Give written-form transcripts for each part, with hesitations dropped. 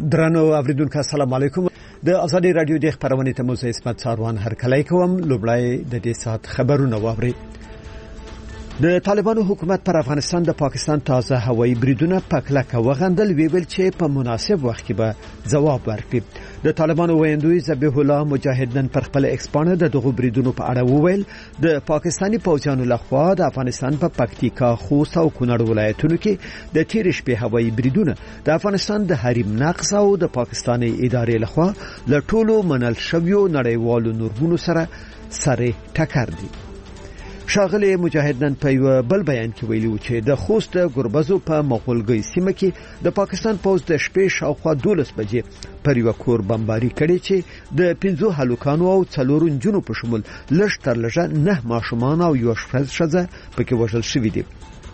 درنو اوریدونکو السلام علیکم. د ازادي رادیو د خبرونه ته موسی اسمت ساروان هرکلی کوم. لوبلای د دې سات خبرونه واوري. د طالبانو حکومت پر افغانستان د پاکستان تازه هوایي بریدونه پکلکه وغندل ویل چې په مناسب وخت کې به جواب ورکړي. د طالبانو ویندوی ذبیح الله مجاهد نن پر خپل ایکسپانه د دغه بریدونو په اړه وویل د پاکستانی پوځیانو لخوا د افغانستان په پکتیکا، خوست او کونړ ولایتونو کې د تیر شپې هوایي بریدونه د افغانستان د حریم نقض او د پاکستاني ادارې لخوا له ټولو منل شویو نړیوالو نورمونو سره ټکر دي. شاغلی مجاهد نن په یو بل بیان کې ویلي چې د خوست ګربزو په مغولګي سیمه کې د پاکستان پوځ د شپې شاوخوا 12 بجې پر یو کور بمباري کړي چې د 15 هلوکانو او 4 نجونو په شمول لږ تر لږه 9 ماشومان او یو ښځه پکې وژل شوې دي.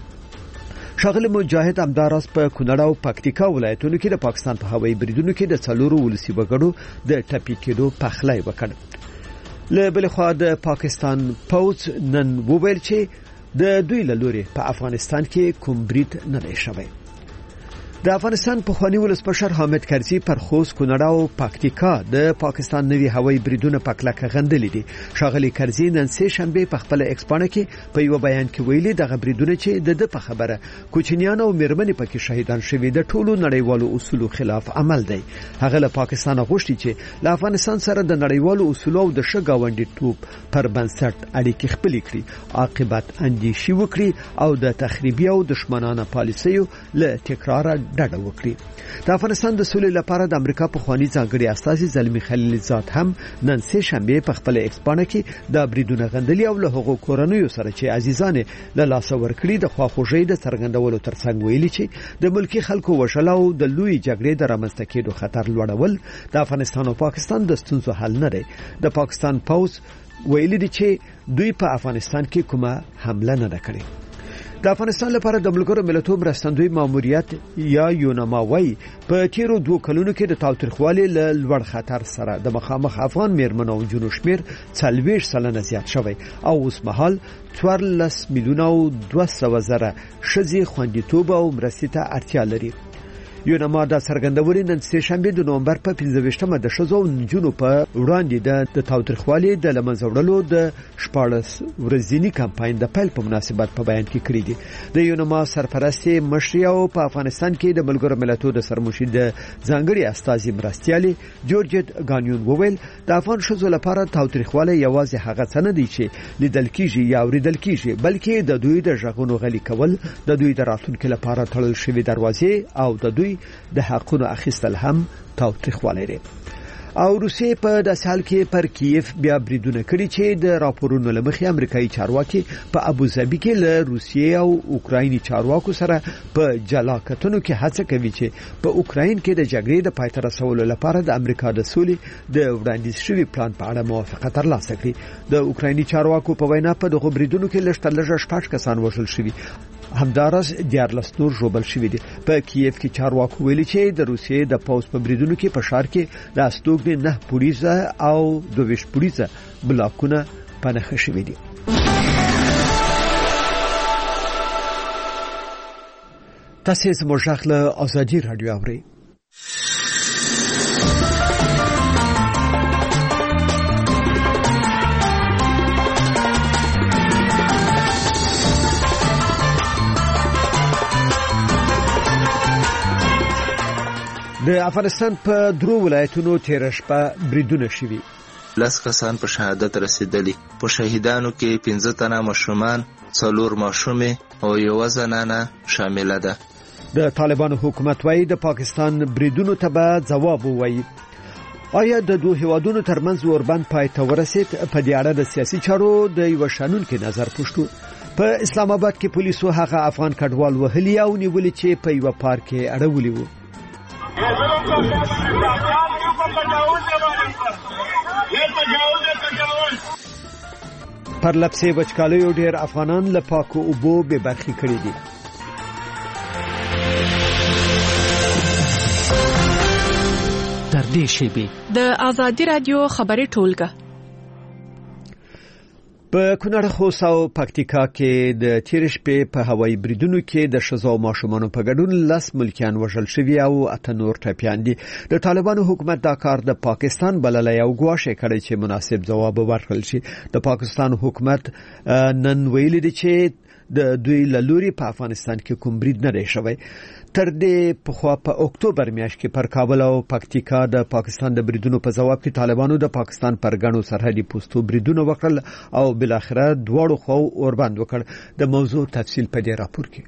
شاغلی مجاهد همداراز په کونړ او پکتیکا ولایتونو کې د پاکستان په هوایي بریدونو کې د 4 ولسی وګړو د ټپي کېدو پخلی وکړ. له بل خوا د پاکستان پوځ نن وویل چې د دوی له لوري په افغانستان کې کوم برید نه دی شوی. د افغانستان په خواني ولسمشر حامد کرزي پر خوست، کونړ او پکتیکا د پاکستان نوي هوایي بریدونه پکلکه غندلې دي. شاغلی کرزي نن سه شنبه په خپل ایکسپانه کې په یو بیان کې ویلي دغه بریدونه چې د په خبره کوچنیان او میرمنې پکې شهیدان شوي د ټولو نړیوالو اصولو خلاف عمل دی. هغه له پاکستان غوښتي چې له افغانستان سره د نړیوالو اصولو او د شګاونډي توپ پر بنسټ اړیکې خپل کړي، عاقبت اندیشي وکړي او د تخریبي او دشمنانه پالیسیو له تکرار ډډه وکړي. د افغانستان د سولې لپاره د امریکا په خواني ځانګړي استازي زلمی خلیلزاد هم نن سه شنبه په خپل ایکسپانه کې د بریدونه غندلي او له هغو کورنیو سره چې عزیزان له لاس ورکړي د خواخوږۍ د څرګندولو ترڅنګ ویلي چې د ملکی خلکو وشل او د لوی جګړې د رامنځته کېدو خطر لوړول د افغانستان او پاکستان د ستونزو حل نه دی. د پاکستان پوځ ویلي دي چې دوی په افغانستان کې کومه حمله نه کړې. د افغانستان لپاره د ملګرو ملتونو مرستندوی ماموریت یا یونماوي په تیرو 2 کلونو کې د تاوتریخوالي له لوړ خطر سره د مخامخ افغان میرمنو او جنو شمیر 40% زیات شوی او اوس مهال 14 میلیونه او 200 زره شذي خوندیتوب او مرستې ته اړتیا لري. یونما د څرګندونې نن سه شنبه د نومبر په 15مه د شذو نجونو په وړاندې د تاوتریخوالي د لمنځه وړلو د 14 ورځنی کمپاین د پیل په مناسبت په بیان کې کړی دی. د یونما سرپرستی مشر او په افغانستان کې د ملګرو ملتونو د سرمشر د ځانګړي استازي مرستيالي جورجت غانیون وویل د افغان شذو لپاره تاوتریخوالي یوازې هغه څه نه دی چې لیدل کیږي یا اوریدل کیږي، بلکې د دوی د ژغونو غلي کول، د دوی د راتلونکو لپاره تړل شوی دروازې او د دوی د حقونو اخیستل هم تاوتریخوالی لري. او روسیې په داسې حال کې پر کیف بیا بریدونه کړي چې د راپورونو لمخې امریکایي چارواکي په ابوظبي کې له روسیې او اوکرایني چارواکو سره په جلا کتنو کې هڅه کوي چې په اوکراین کې د جګړې د پای ته رسولو لپاره د امریکا د سولې د وړاندیز شوی پلان په اړه موافقه ترلاسه کړي. د اوکرایني چارواکو په وینا په دغه بریدونو کې لږ تر لږه 6 کسان وژل شوي، همداراز 14 نور ژوبل شوي دي. په کیف کې چارواکو ویلي چې د روسیې د پوځ په بریدونو کې په ښار کې د استوګنې 9 پولیسه او 22 پولیسه بلاکونه پنهخه شوي دي. تاسو زموږ له ازادي رادیو اورئ. د افغانستان په 3 ولایتونو تیر شپه بریدونه شوي. 10 کسان په شهادت رسیدلی. په شهیدانو کې 15 تنه ماشومان، 4 ماشومې او 1 زنانه شامل ده. د طالبانو حکومت وايي د پاکستان بریدونو ته به جواب ووایي. آیا د دوه هیوادونو ترمنځ اوربند پای ته ورسید؟ په دې اړه د سیاسي چارو د یو شانونکو نظر پوښتو. په اسلام آباد کې پولیسو هغه افغان کډوال وهلي او نیولي چې په یو پارک کې اړولي وو. پر لپسې وچکالیو ډېر افغانان له پاکو اوبو بې برخې کړي دي. تر دې شیبې د ازادي رادیو خبري ټولګه په کونړ خوست او پکتیکا کې د تیر شپې په هوایي بریدونو کې د شزو ماشومانو په ګډون 10 ملکیان وژل شوي او 8 نور ټپیان دي. د طالبانو حکومت دا کار د پاکستان بللی او ګواښ کړی چې مناسب ځواب ورکړل شي. د پاکستان حکومت نن ویلي دی چې د دوی لوري په افغانستان کې کوم برید نه دی شوی. تر دې په اکتوبر میاشت کې پر کابل او پکتیکا د پاکستان د بریدونو په جواب کې طالبانو د پاکستان پر غنو سرحدي پوسټو بریدونه وکړل او بل اخره دواړو خو اوربند وکړ. د موضوع تفصیل په دې راپور کې.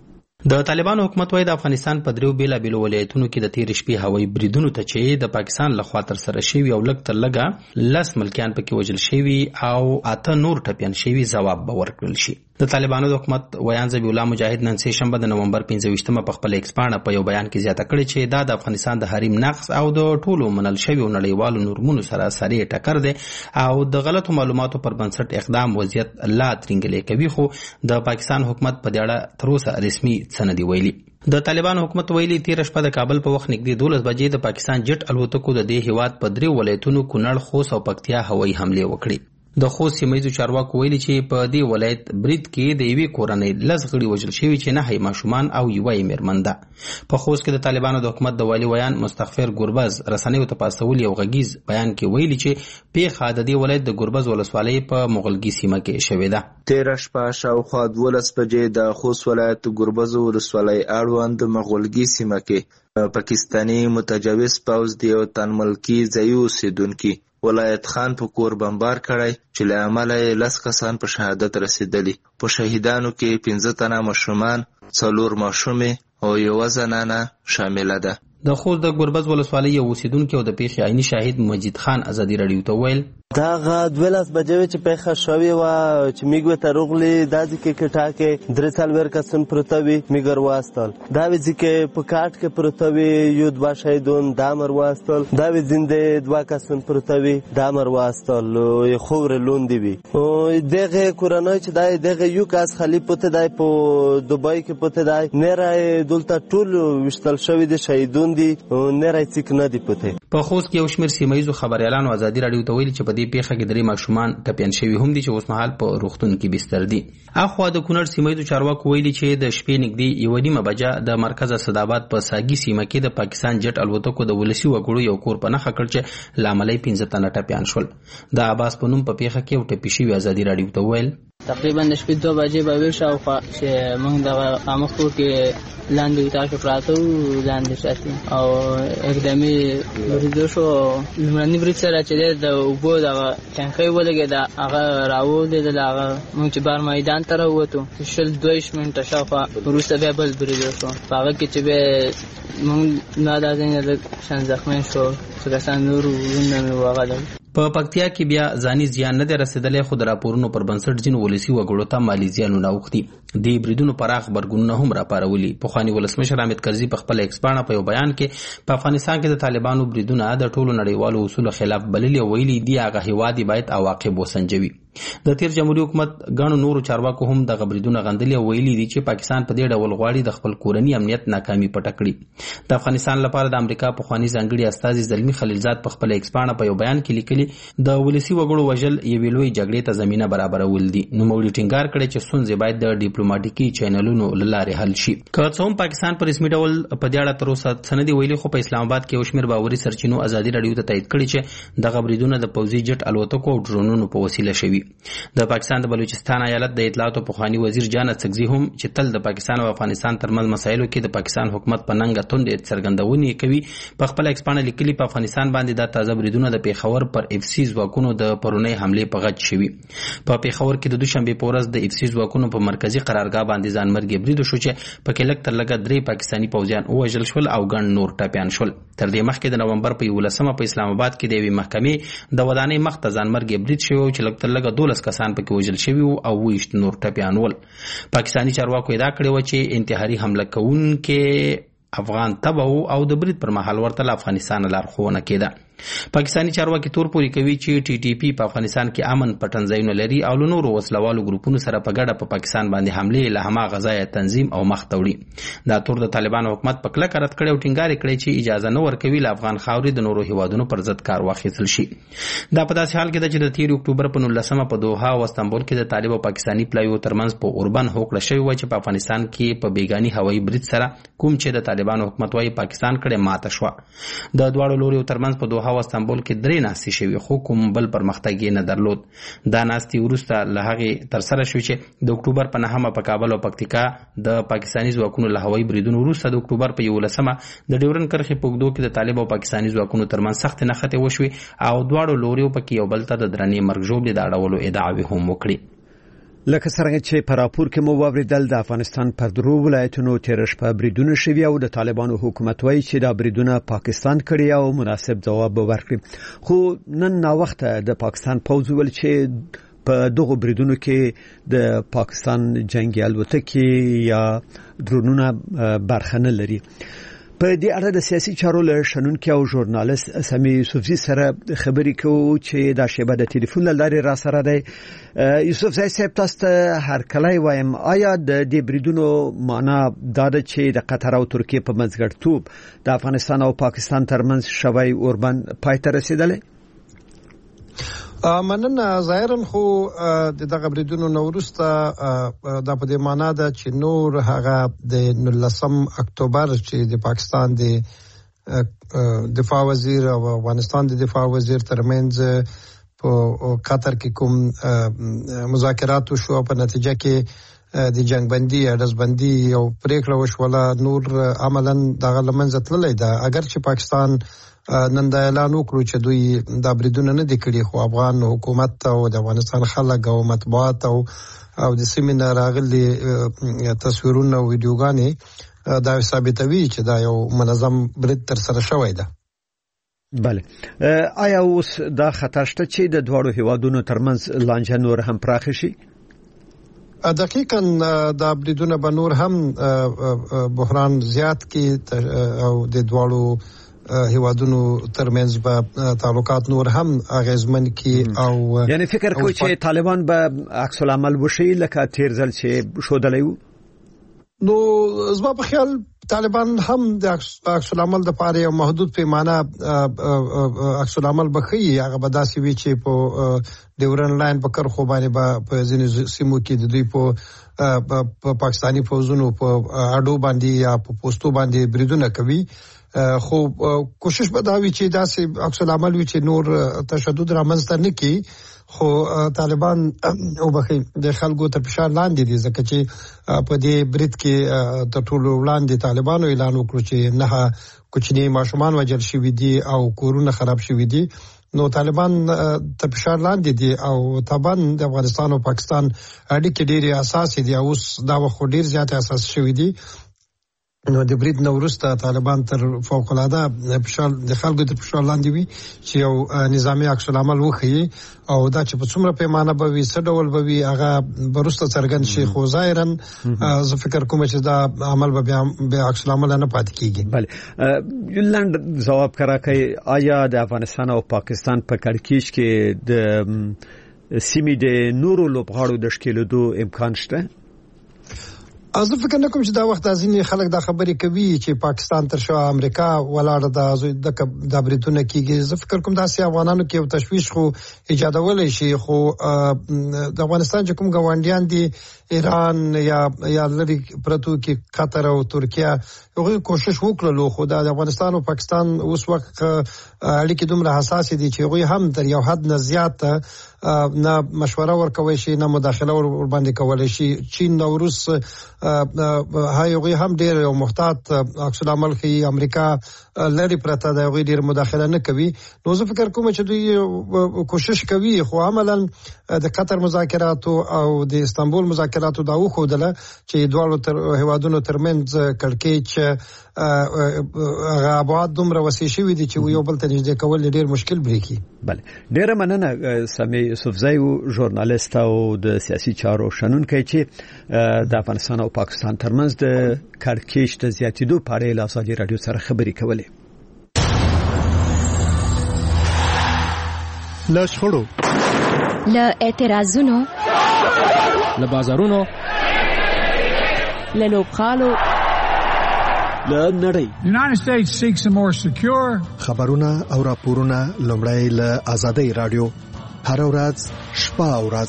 د طالبانو حکومت وايي د افغانستان په دریو بیلابیلو ولایتونو کې د تیر شپې هوایي بریدونو ته چې د پاکستان لخوا تر سره شوي او لږ تر لږه 10 ملکیان پکې وژل شوي او 8 نور ټپیان شوي ځواب به ورکړل شي. د طالبانو د حکومت ویان ذبیح الله مجاهد نن سه شنبه د نومبر 15 په خپل ایکس پاڼه په یو بیان کې زیاته کړې چې دا د افغانستان د حریم نقض او د ټولو منل شوی نړیوالو نورمونو سره سری ټکر دی او د غلطو معلوماتو پر بنسټ اقدام وضعیت لا ترنګلې کوي. خو د پاکستان حکومت په دې اړه تر اوسه رسمي څه نه دی ویلي. د طالبانو حکومت ویلي تیر شپه د کابل په وخت نږدې 12 بجې د پاکستان جټ الوتکو د دې هیواد په دریو ولایتونو کونړ خوست او پکتیا هوایي حمله وکړي. د خوست سیمه چارواکو ویلي چې په دې ولایت برید کې د یوې کورنۍ 10 غړي وژل شوي چې 9 ماشومان او یوه میرمن ده. په خوست کې د طالبانو د حکومت د والی ویان مستغفر ګوربز رسنیو ته پاسول یو غږیز بیان کې ویلي چې پیښه د دې ولایت د ګوربز ولسوالۍ په مغلګي سیمه کې شوې ده. تیر شپه شاوخوا 12 بجې د خوست ولایت ګوربز ولسوالۍ اړوند مغلګي سیمه کې پاکستاني متجاوز پوځ د یو تن ملکی ځای اوسیدونکي ولایت خان په کور بمبار کړی چې له امله 10 کسان په شهادت رسیدلی. په شهیدانو کې 15 تنه ماشومان، 4 ماشومې او یوه زنانه شامله ده. د خوست د ګوربز ولسوالۍ یو اوسیدونکي او د پیښې عیني شاهد مجید خان ازادي رادیو ته ویل دغه 12 بجې چې پیښه شوې وه چې میږ ته راغلي دا ځکه کې ټاکې 3 کسان پروته وي میږ واستل دا ځکه په کاټ کې پروته وي یو 2 شهیدون دا مر واستل دا زنده 2 کسان پروته وي دا مر واستل یو خور لوندې وي او دغه کورنۍ چې دا دغه یو کس خلی پته دی په دوبای کې پته دی نه راي دلته ټول وشتل شوی دي شهیدون دي نه راي څوک نه دی پته. په خوست کې یو شمېر سیمایي خبريالانو ازادي رادیو ته ویل چې په دې پیښه کې 3 ماشومان ټپیان شوي هم دي چې اوس مهال په روغتون کې بستر دي. اخوا د کونړ سیمایي چارواکو ویلي چې د شپې نږدې 1:30 بجې د مرکز صداباد په ساګي سیمه کې د پاکستان جټ الوتکو د ولسی وګړو یو کور په نخښه کړ چې لاملې 15 تنه ټپیان شول. د عباس په نوم په پیښه کې او ټپي شوی ازادي رادیو ته ویل تقریبا د شپې 2 بجې به شاوخوا چې موږ د امخو کې لاندې تاسو پراته لاندې شاتي او اقدامي بریدو شو لمړنی برید سره چې د وګو د ټانکۍ ولګي دا هغه راو د هغه موږ چې بار میدان ته راووتو شل 2 منټه شاوخوا وروسته بیا بل بریدو شو هغه کې چې به موږ نه دا ځینې د شان زخمین شو څنګه سان نور ونه وغاړل. په پکتیا کې بیا ځاني زیان نه رسیدلی خو د راپورونو پر بنسټ ځینو ولسی وګړو ته مالی زیانونه اوښتي. د بریدونو پراخ غبرګونونه هم راپارولي. پخواني ولسمشر حامد کرزي په خپل ایکس پاڼه په یو بیان کې په افغانستان کې د طالبانو بریدونه د ټولو نړیوالو اصولو خلاف بللي او ویلي دي هغه هیواد باید عواقب وسنجوي. د تیر جمهوریت حکومت غنو نورو چارواکو هم د غبرګونونه غندلي او ویلي دي چې پاکستان په دې ډول غواړي د خپل کورنی امنیت ناکامي پټ کړي. د افغانستان لپاره د امریکا پخواني ځانګړي استازي زلمی خلیلزاد په خپل ایکس پاڼه په یو بیان کې لیکلي د ولسی وګړو وژل یوې لوی جګړې ته زمينه برابرول دي. نو موږ ټینګار کړی چې ستونزې باید د ډیپلوماټیکي چینلونو له لارې حل شي. که څه هم پاکستان په رسمي ډول په دې اړه تر اوسه څه نه دي ویلي خو په اسلام آباد کې یو شمېر باوري سرچینو ازادي رادیو ته تایید کړي چې دغه بریدونه د پوځي جټ الوتکو او ډرونونو په وسیله شوي. د پاکستان د بلوچستان ایالت د اطلاعات او پخوانی وزیر جان اڅکزي هم چې تل د پاکستان او افغانستان ترمنځ مسایلو کې د پاکستان حکومت په ننګه توندې څرګندونې کوي. په خپل ایکس پاڼه لیکلي په افغانستان باندې د تازه بریدونه د پیښور پر اف سی ځواکونو د پرونی حمله په غچ شوي. په پیښور کې د دوشنبه په ورځ د اف سی ځواکونو په مرکزی قرارګاه باندې ځانمرګي برید شو چې په کې لږ تر لږه 3 پاکستاني پوځیان وژل شول او ګڼ نور ټپیان شول. تر دې مخکې د نومبر په 11 په اسلام آباد کې د یوې محکمې د ودانۍ مخ ته ځانمرګي برید شوی چې لږ تر لږه 12 کسان پکې وژل شوي او 20 نور ټپیان ول. پاکستاني چارواکو ادعا کړې و چې انتحاري حمله کوونکې افغان تبعو او د برید پر مهال ورته افغانستان لارښوونه کېده. پاکستاني چارواکي تور پوري کوي چې ټي ټي پی په افغانستان کې امن پټنځایونه لري او له نورو وسلوالو ګروپونو سره په ګډه په پاکستان باندې حمله له هما غذای تنظیم او مخ توړي. دا تور د طالبان حکومت په کلک رد کړي او ټینګار کړي چې اجازه نه ورکوي له افغان خاورې د نورو هیوادونو پر ضد کار واخیستل شي. دا په داسې حال کې چې د 13 اکتوبر په 19 په دوحه او استانبول کې د طالب او پاکستاني پلایو ترمنځ په اوربن هوکړه شوی و چې په افغانستان کې په بیگانی هوایي برید سره کوم چې د طالبانو حکومت وايي پاکستان کړي ماته شو. د دواړو لوري ترمنځ په دوحه او استانبول کې درې ناستې شوې خو کوم بل پرمختګ نه درلود. دا ناستې وروسته له هغې ترسره شو چې د اکتوبر په 9 په کابل او پکتیکا د پاکستاني ځواکونو له هوایي بریدونو وروسته د اکتوبر په 11 د ډیورن کرښې په اوږدو کې د طالب او پاکستاني ځواکونو ترمنځ سخت نښتې وشوې او دواړو لوریو پکې یو بل ته د درنې مرګ ژوبلې د اړولو ادعاوې هم وکړي. لکه څنګه چې په راپور کې مو واوریدل د افغانستان پر درو ولایتونو تیرش په بریدونه شوي او د طالبانو حکومت وایي چې دا بریدونه پاکستان کړي او مناسب جواب ورکړي. خو نن نا وخت د پاکستان پوځ ول چې په دغه بریدونو کې د پاکستان جنگي الوتکې یا درونونه برخه نه لري. په دې اړه د سیاسي چارو له شنونکو او ژورنالیست سمي یوسفزي سره خبرې کوو چې دا شیبه د ټلیفون لارې را سره دی. یوسفزي صاحب تاسو ته هر کله وایم آیا د دې بریدونو معنا دا ده چې د قطر او ترکیه په منځګړیتوب د افغانستان او پاکستان ترمنځ شوی اوربن پای ته رسیدلی؟ مننه. ظاهرا خو د دغه بریدونو نو وروسته دا په دې معنا ده چې نور هغه د 19 اکتوبر چې د پاکستان د دفاع وزیر او افغانستان د دفاع وزیر ترمنځ په قطر کې کوم مذاکرات شو په نتیجه کې د جنگ بندي اډز بندي او پریکړه وشوله نور عملاً دغه لمنځه تللی ده. اگر چې پاکستان نن دا اعلان وکړو چې دوی دا بریدونه نه دي کړي خو افغان حکومت او د افغانستان خلک او مطبوعات او د سیمې نه راغلي تصویرونه او ویډیوګانې دا ثابتوي چې دا یو منظم برید تر سره شوی ده. بله. آیا اوس دا خطر شته چې د دواړو هیوادونو ترمنځ لانجه نور هم پراخه شي؟ دقیقاً دا بریدونه به نور هم بحران زیات کی او د دواړو هیوادونو ترمنځ به تعلقات نور هم اغیزمن کی او یعنی فکر کوي چې طالبان به عکس العمل وشي لکه تیر ځل چې شودلی وو؟ نو زما په خیال طالبان هم د عکس العمل د پاره یو محدود پیمانه عکس العمل بخي هغه به داسې وي چې په ډیورن لاین په کرخو باندې په ځینې سیمو کې د دوی په پاکستاني فوجونو په اډو باندې یا په پوسټو باندې بریدونه کوي. خو کوشش به دا وي چې داسې عکس العمل وي چې نور تشدد رامنځته نه کړي. خو طالبان او بخي د خلکو ته فشار لاندې دي ځکه چې په دې برید کې د ټولو وړاندې طالبانو اعلان وکړ چې نه کوچني ماشومان وژل شوي دي او کورونه خراب شوي دي. نو طالبان ته فشار لاندې دي او طبعا د افغانستان او پاکستان اړیکې ډېرې اساسي دي او اوس دا وخت ډېر زیات اساس شوي دي. نو د برید نو وروسته طالبان تر فوق العاده فشار د خلکو د فشار لاندې وي چې یو نظامی عکس العمل وخی او دا چې په څومره پیمانه به وي څه ډول به وي هغه وروسته څرګند شي. خو ظاهرا زه فکر کوم چې دا عمل به بیا عکس العمل نه پاتې کیږي. بله. لنډ ځواب راکړئ آیا د افغانستان او پاکستان په کړکېچ کې د سیمې د نورو لوبغاړو د شکلېدو امکان شته؟ زه فکر نه کوم چې دا وخت ځینې خلک دا خبرې کوي چې پاکستان تر شا امریکا ولاړه د بریتونه کیږي. زه فکر کوم داسې افغانانو کې یو تشویش خو ایجادولی شي. خو د افغانستان چې کوم ګاونډیان دي ایران یا لري پرتو کې قطر او ترکیه هغوی کوشش وکړلو خو د افغانستان او پاکستان اوس وخت اړیکې دومره حساس دي چې هغوی هم تر یو حد نه زیات نه مشوره ورکوي شي نه مداخله ور باندې کولای شي. چین نو روس هغوی هم ډېر یو محتاط عکس العمل کوي. امریکا لري پرته د هغوی ډېر مداخله نه کوي. نو زه فکر کوم چې دوی کوشش کوي خو عملاً د قطر مذاکرات او د استانبول مذاکرات دا وښودله چې دواړو هیوادونو ترمنځ کړکېچ ابعاد دومره وسیع شوي دي چې یو بل ته نږدې کول ډېر مشکل بریښي. بله. ډېره مننه سمي یوسفزی ژورنالیست او د سیاسي چارو شنونکی چې د افغانستان او پاکستان ترمنځ د کړکېچ د زیاتېدو په اړه له ازادي راډیو سره خبرې کولې. له شخړو، له اعتراضونو، له بازارونو، له لوبغالو، له نړۍ. United States seeks a more secure. خبرونه او راپورونه لومړی له آزادۍ رادیو هر ورځ شپه او ورځ.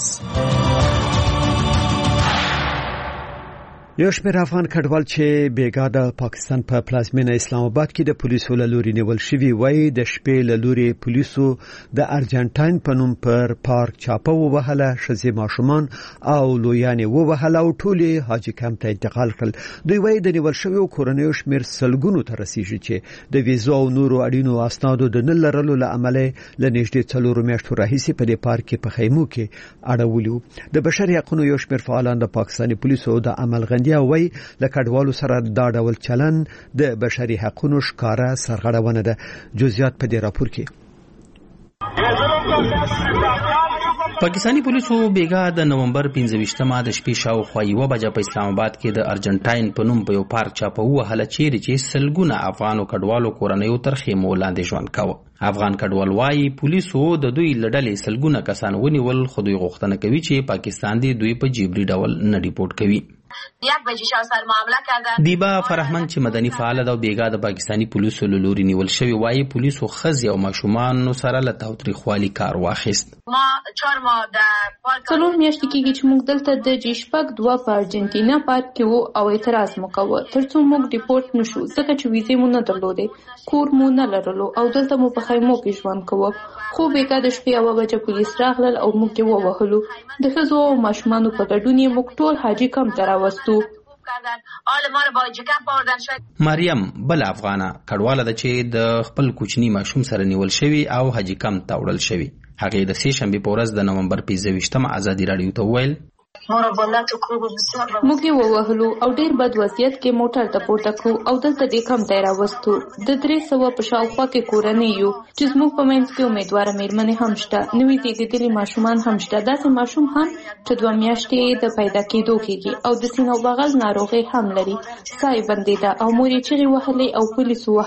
یو شمېر افغان کډوال چې بیګا د پاکستان په پلازمینه اسلام آباد کې د پولیسو له لوري نیول شوي وای د شپې له لوري پولیسو د ارجنټاین په نوم پر پارک چاپه ووهله، ښځې ماشومان او لویانې ووهله او ټولې حاجي کمپ ته انتقال کړل. دوی وای د نیول شویو کورنیو شمېر سلګونو ته رسیږي چې د ویزو او نورو اړینو اسنادو د نه لرلو له امله له نږدې 4 میاشتو راهیسې په دې پارک کې په خیمو کې اړولي. د بشري حقوقو یو شمېر فعالان د پاکستاني پولیسو د عمل یا وای له کډوالو سره دا ډول چلن د بشري حقوقو ښکارا سرغړونه ده. جزئیات په دې راپور کې. پاکستانی پولیسو بیګا د نومبر 15مه د شپې شاوخوا 1 بجه په اسلام آباد کې د ارجنټاین په نوم په یو پارک چاپه وهله چې سلګونه افغانو کډوالو کورنیو تر خیمو لاندې ژوند کاوه. افغان کډوال وايي پولیسو د دوی لړلې سلګونه کسان ونیول، خو دوی غوښتنه کوي چې پاکستان دی دوی په جبري ډول نه ریپورت کوي. دیبا فرحمن چې مدني فعال ده او بیګا د پاکستانی پولیسو له لوري نیول شوی وايي پولیسو خزي او ماشومان سره له تاوتریخوالي کار واخیست. ما 4 ماه د څلور میاشتې کېږي چې موږ دلته د جیشپک 2 په ارجنټینا پارک کې وو او اعتراض مو کاوه ترڅو موږ ریپورت نشو ځکه چې ویزې مو نه درلودې، کور مو نه لرلو او دلته مو په خیمو کې ژوند کوو. خو بیګا د شپې 1 بجه پولیس راغلل او موږ یې ووهلو. د ښځو او ماشومانو په ګډون یې موږ ټول حاجي کمپ ته راوستو. مریم بل افغانه کډواله ده چې د خپل کوچني ماشوم سره نیول شوی او حاجي کمپ ته وړل شوی. هغه د سه شنبه په ورځ د نومبر 25مه ازادي رادیو ته ویل موږ یې ووهلو او ډیر بد وضعیت کې موټر ته پورته کړو او دلته د کم ځای راوستو. د 300 په شاوخوا کې کورنۍ یو چې زموږ په منځ کې امیدواره میرمنې هم شته، نوې زیږیدلي ماشومان هم شته، داسې ماشوم هم چې 2 میاشتې د پیدا کېدو کېږي او د سینې او بغل ناروغي هم لري. ساه یې بندېده او مور یې چیغې وهلې او پولیسو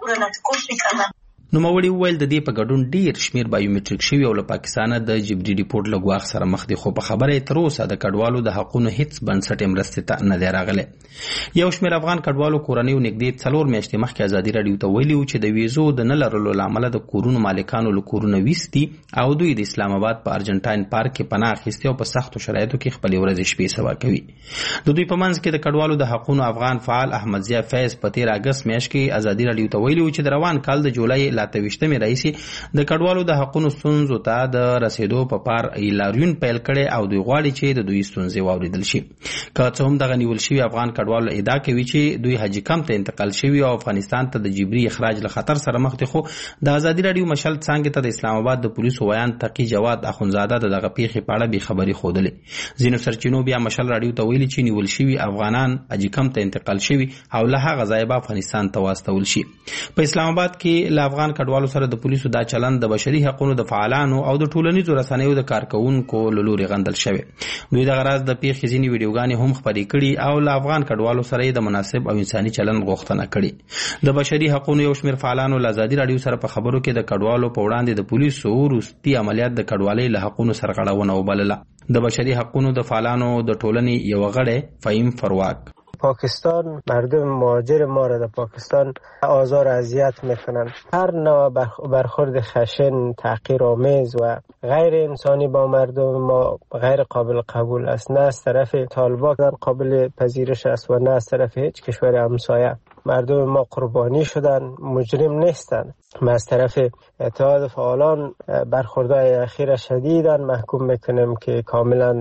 وهله. نوموړي وویل د دې په ګډون ډیر شمیر بایومټریک شوی او له پاکستانه د جبري ریپورت له ګواښ سره مخ دي، خو په خبره تر اوسه د کډوالو د حقوقو هیڅ بنسټ مرستې ته نه دی راغلی. یو شمیر افغان کډوالو کورنیو نږدې 4 میاشتې مخکې ازادي رادیو ته ویلي و چې د ویزو د نه لرلو له امله د کورونو مالکانو له کورونه ویستي او دوی د اسلام آباد په ارجنټاین پارک کې پناه اخیستي او په سختو شرایطو کې خپلې ورځې شپې سبا کوي. د دوی په منځ کې د کډوالو د حقوقو افغان فعال احمد ضیا فیض په 13 اگست میاشت کې ازادي رادیو ته ویلي و چې د روان کال د جولای 28مه رئیس د کډوالو د حقوقو ستونزو ته د رسیدو په پار ایلاریون پیل کړي او دوی غواړي چې د دوی ستونزې واوریدل شي. که څه هم دغه نیول شوی افغان کډوالو ادعا کوي چې دوی حاجي کمپ ته انتقال شوی او افغانستان ته د جبري اخراج له خطر سره مخ دي، خو د ازادي رادیو مشل څنګه ته د اسلام آباد د پولیسو ویان تقی جواد اخونزاده دغه پیښې په اړه به خبري خودلې. ځینو سرچینو بیا مشل رادیو ته ویلي چې نیول شوی افغانان حاجي کمپ ته انتقال شوی او له هغه ځای به افغانستان ته واستول شي. په اسلام آباد کې له افغان کډوالو سره د پولیسو دا چلند د بشري حقوقو د فعالانو او د ټولنیزو رسنیو د کارکونکو له لوري غندل شوی. دوی د غرض د پیښې ځینې ویډیوګانې هم خپرې کړي او له افغان کډوالو سره د مناسب او انساني چلند غوښتنه کړي. د بشري حقوقو یو شمېر فعالانو له ازادي رادیو سره په خبرو کې د کډوالو په وړاندې د پولیسو وروستي عملیات د کډوالۍ له حقوقو سرغړونه وبلله. د بشري حقوقو د فعالانو د ټولنې یو غړی فهیم فرواک پاکستان مردم مهاجر ما را در پاکستان آزار و اذیت میکنن. هر نوع برخورد خشن، تحقیرآمیز و غیر انسانی با مردم ما غیر قابل قبول است، نه از طرف طالبان قابل پذیرش است و نه از طرف هیچ کشور همسایه. مردم ما قربانی شدن، مجرم نیستن. ما از طرف اتحاد فعالان برخوردهای اخیر شدیداً محکوم میکنیم که کاملا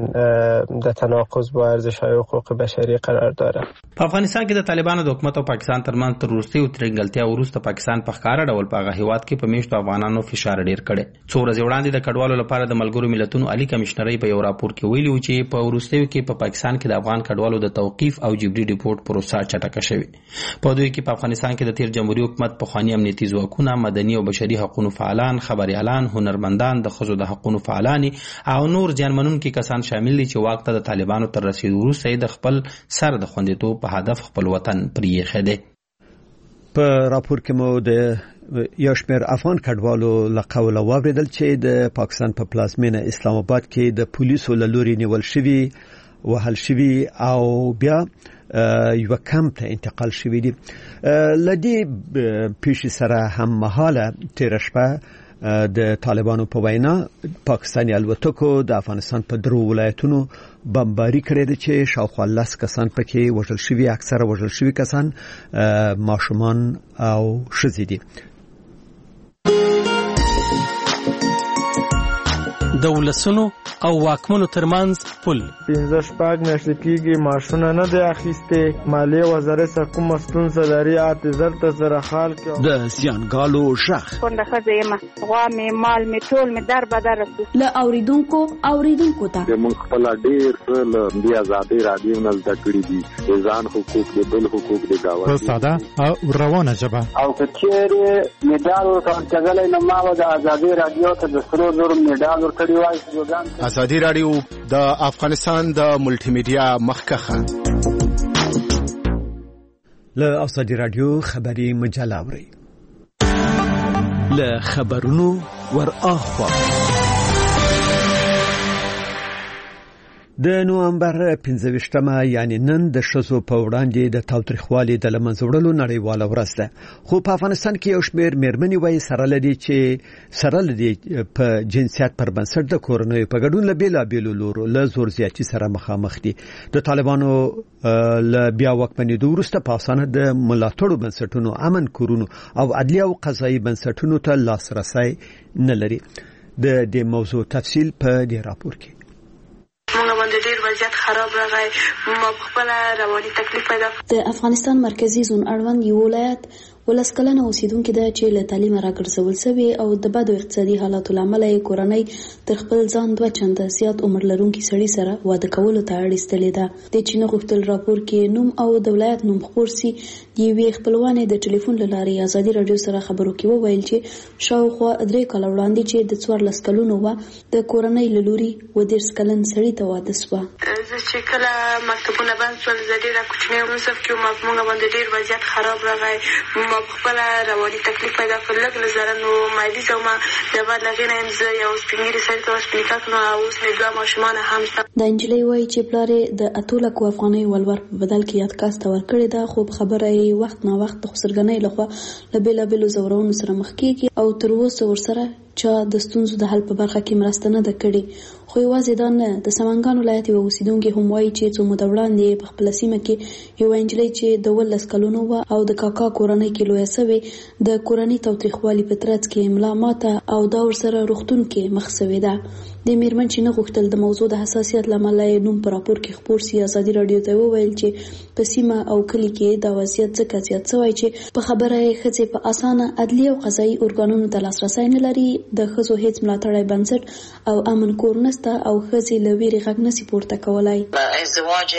در تناقض با ارزش‌های حقوق بشری قرار داره. په افغانستان کې د طالبانو د حکومت او پاکستان ترمنځ تر وروستیو ترنګلتیا وروسته پاکستان په ښکاره ډول په هغه هیواد کې په میشتو افغانانو فشار ډیر کړي. څو ورځې وړاندې د کډوالو لپاره د ملګرو ملتونو عالی کمشنرۍ په یو راپور کې ویلي و چې په وروستیو کې په پاکستان کې د افغان کډوالو د توقیف او جبري ریپورت پروسه چټکه شوې. په دوی کې په افغانستان کې د تیر جمهوریت حکومت پخوانی امنیتي ځواکونه، مدني او بشري حقوقو فعالان، خبريالان، هنرمندان، د ښځو د حقوقو فعالان او نور ځانمنونکي کسان شامل دي چې واک ته د طالبانو تر رسیدو وروسته د خپل سر د خوندیتوب په هدف خپل وطن پرېښی دی. په راپور کې مو د یو شمېر افغان کډوالو له قوله واوریدل چې د پاکستان په پلازمینه اسلام آباد کې د پولیسو له لوري نیول شوي وهل شوي او بیا یو کمپ ته انتقال شوي دي. لدی پیش سره هم مهاله تیر شپه د طالبانو په وینا پاکستاني الوتکو د افغانستان په درو ولایتونو بمباري کړې ده چې شاوخوا 10 کسان پکې وژل شوي، اکثره وژل شوي کسان ماشومان او ښځې دي. د ولسونو او واکمنو ترمنځ پل 15 میاشتې کېږي ماشونه نه دی اخیستې، مالیې وزارت سره کومه ستونزه لري، اعتذار ته سره حال کې د زیانګالو ژغ کونډه ښځه یم، غوا مې مال مې ټول مې در بدر رسو له اوریدونکو ته موږ خپل ډېر څه له دې ازادۍ رادیو نه زده کړي دي، د ځان حقوق د بل حقوق د گاونډي په ساده او روانه ژبه. او که چیرې میډال ورکړل نو ما د ازادۍ رادیو ته د سرو زرو میډال ورکړی وای. ازادي رادیو د افغانستان د ملټي میډیا مخکخه له ازادي رادیو خبري مجله اوري له خبرونو ور اخوا د نوامبر 15مه یعنی نن د ښځو په وړاندې د تاوتریخوالي د له منځه وړلو نړیواله ورځ ده، خو په افغانستان کې یو شمېر مېرمنې وایي سره لدی په جنسیت پر بنسټ د کورنیو په ګډون له بېلابېلو لورو له زور زیاتي سره مخامخ دي. د طالبانو له بیا واکمنېدو وروسته په اسانه د ملاتړو بنسټونو، امن کورونو او عدلي او قضایي بنسټونو ته لاسرسی نه لري. د دې موضوع تفصیل په دې راپور کې. موږ باندې ډیر وضعیت خراب راغی، ما خپل رواني تکلیف پیدا. د افغانستان مرکزی زون اړوند یو ولایت ولس کلنه اوسیدونکو د چې له تعلیم راګرځول شوی او د بدو اقتصادي حالاتو لامل یې کورنۍ تر خپل ځان 2 چنده زیات عمر لرونکي سړي سره واده کولو ته اړ ایستلې ده. د چین غوښتل راپور کې نوم او د ولایت نوم خپور سي. د یوې خپلوانې د ټلیفون له لارې ازادي رادیو سره خبرو کې وویل چې شاوخوا 3 کال وړاندې چې د 14 کلونو و د کورنۍ له لوري و 10 کلن سړي ته واده شو. چې کله مکتبونه بند شول زه ډېره کوچنۍ وم، صرف کې موږ باندې ډېر وضعیت خراب راغی، ما خپل رواني تکلیف پیدا کړ. لږ نظر نو مادي زما د بعد لغینه زه یو سپینګری سړي ته وسپلیکاک نو اوس مې 2 ماشومان هم شته. د انجلۍ وایي چې پلار د 8 لک افغانۍ ولور په بدل کې یادکاست ورکړی ده، خو خبره یې وخت نه وخت د خسرګنۍ لخوا له بېلابېلو زورونو سره مخ کېږي او تر اوسه ورسره چا د ستونزو د حل په برخه کې مرسته نه ده کړې. خو یوازې دا نه، د سمنګان ولایت یو اوسیدونکي هم وایي چې څو موده وړاندې په خپله سیمه کې یو نجلۍ چې د 12 کلونو وه او د کاکا کورنۍ کې لویه سوې د کورني تاوتریخوالي په ترڅ کې املا ماته او دا ورسره روغتون کې مخ سوې ده. د میرمن چې نه غوښتل د موضوع د حساسیت له امله یې نوم په راپور کې خپور سي، ازادي رادیو ته وویل چې په سیمه او کلي کې دا وضعیت ځکه زیات شوی چې په خبره یې ښځې په اسانه عدلي او قضایي ارګانونو ته لاسرسی نه لري، د ښځو هیڅ ملاتړی بنسټ او امن کور نسته او ښځې له ویرې غږ نسي پورته کولای. ازدواج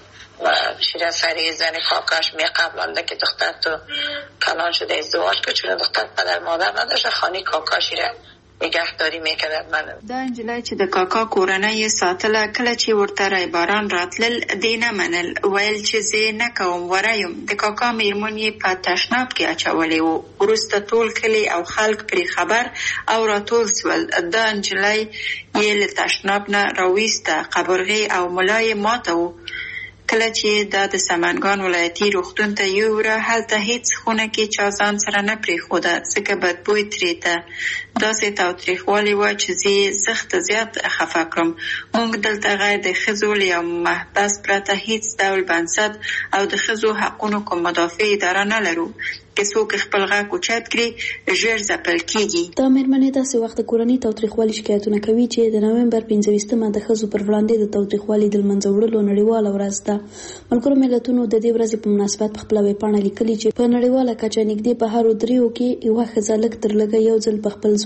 شیره سری زن کاکاش می قبلا که دختر تو کلان شده ازدواج که چون دختر پدر مادر نداشته خانی کاکاشی را نگهداری میکرد. من دا انجلای چې د کاکا کورنۍ ساتله، کله چې ورته رایباران راتلل دې نه منل، ویل چې زه نه کوم ورایم. د کاکا میرمن یې په تشناب کې اچولې وو. وروسته ټول کلی او خلک پرې خبر او راټول سول. دا انجلای یې له تشناب نه راویسته، قبرغې او ملا یې ماته وو. کله چې دا د سمنګان ولایتي روغتون ته یووړه، هلته هیڅ خونه کې چا ځان سره نه پرېښوده ځکه بدبوی ترې ته. داسې تاوتریخوالی وه چې زه یې سخت زیات خفه کړم. موږ دلته غیر د ښځو له یو محبس پرته هیڅ ډول بنسټ او د ښځو حقونو کوم مدافع اداره نه لرو. که څوک خپل غږ اوچت کړي ژر ځپل کېږي. دا مېرمنې داسې وخت د کورني تاوتریخوالي شکایتونه کوي چې د نومبر 15مه د ښځو پر وړاندې د تاوتریخوالي د له منځه وړلو نړیواله ورځ ده. ملګرو ملتونو د دې ورځې په مناسبت په خپله ویبپاڼه لیکلي چې په نړیواله کچه نږدې په هرو 3 کې یوه ښځه لږ تر لږه یو ځل په خپل ځواک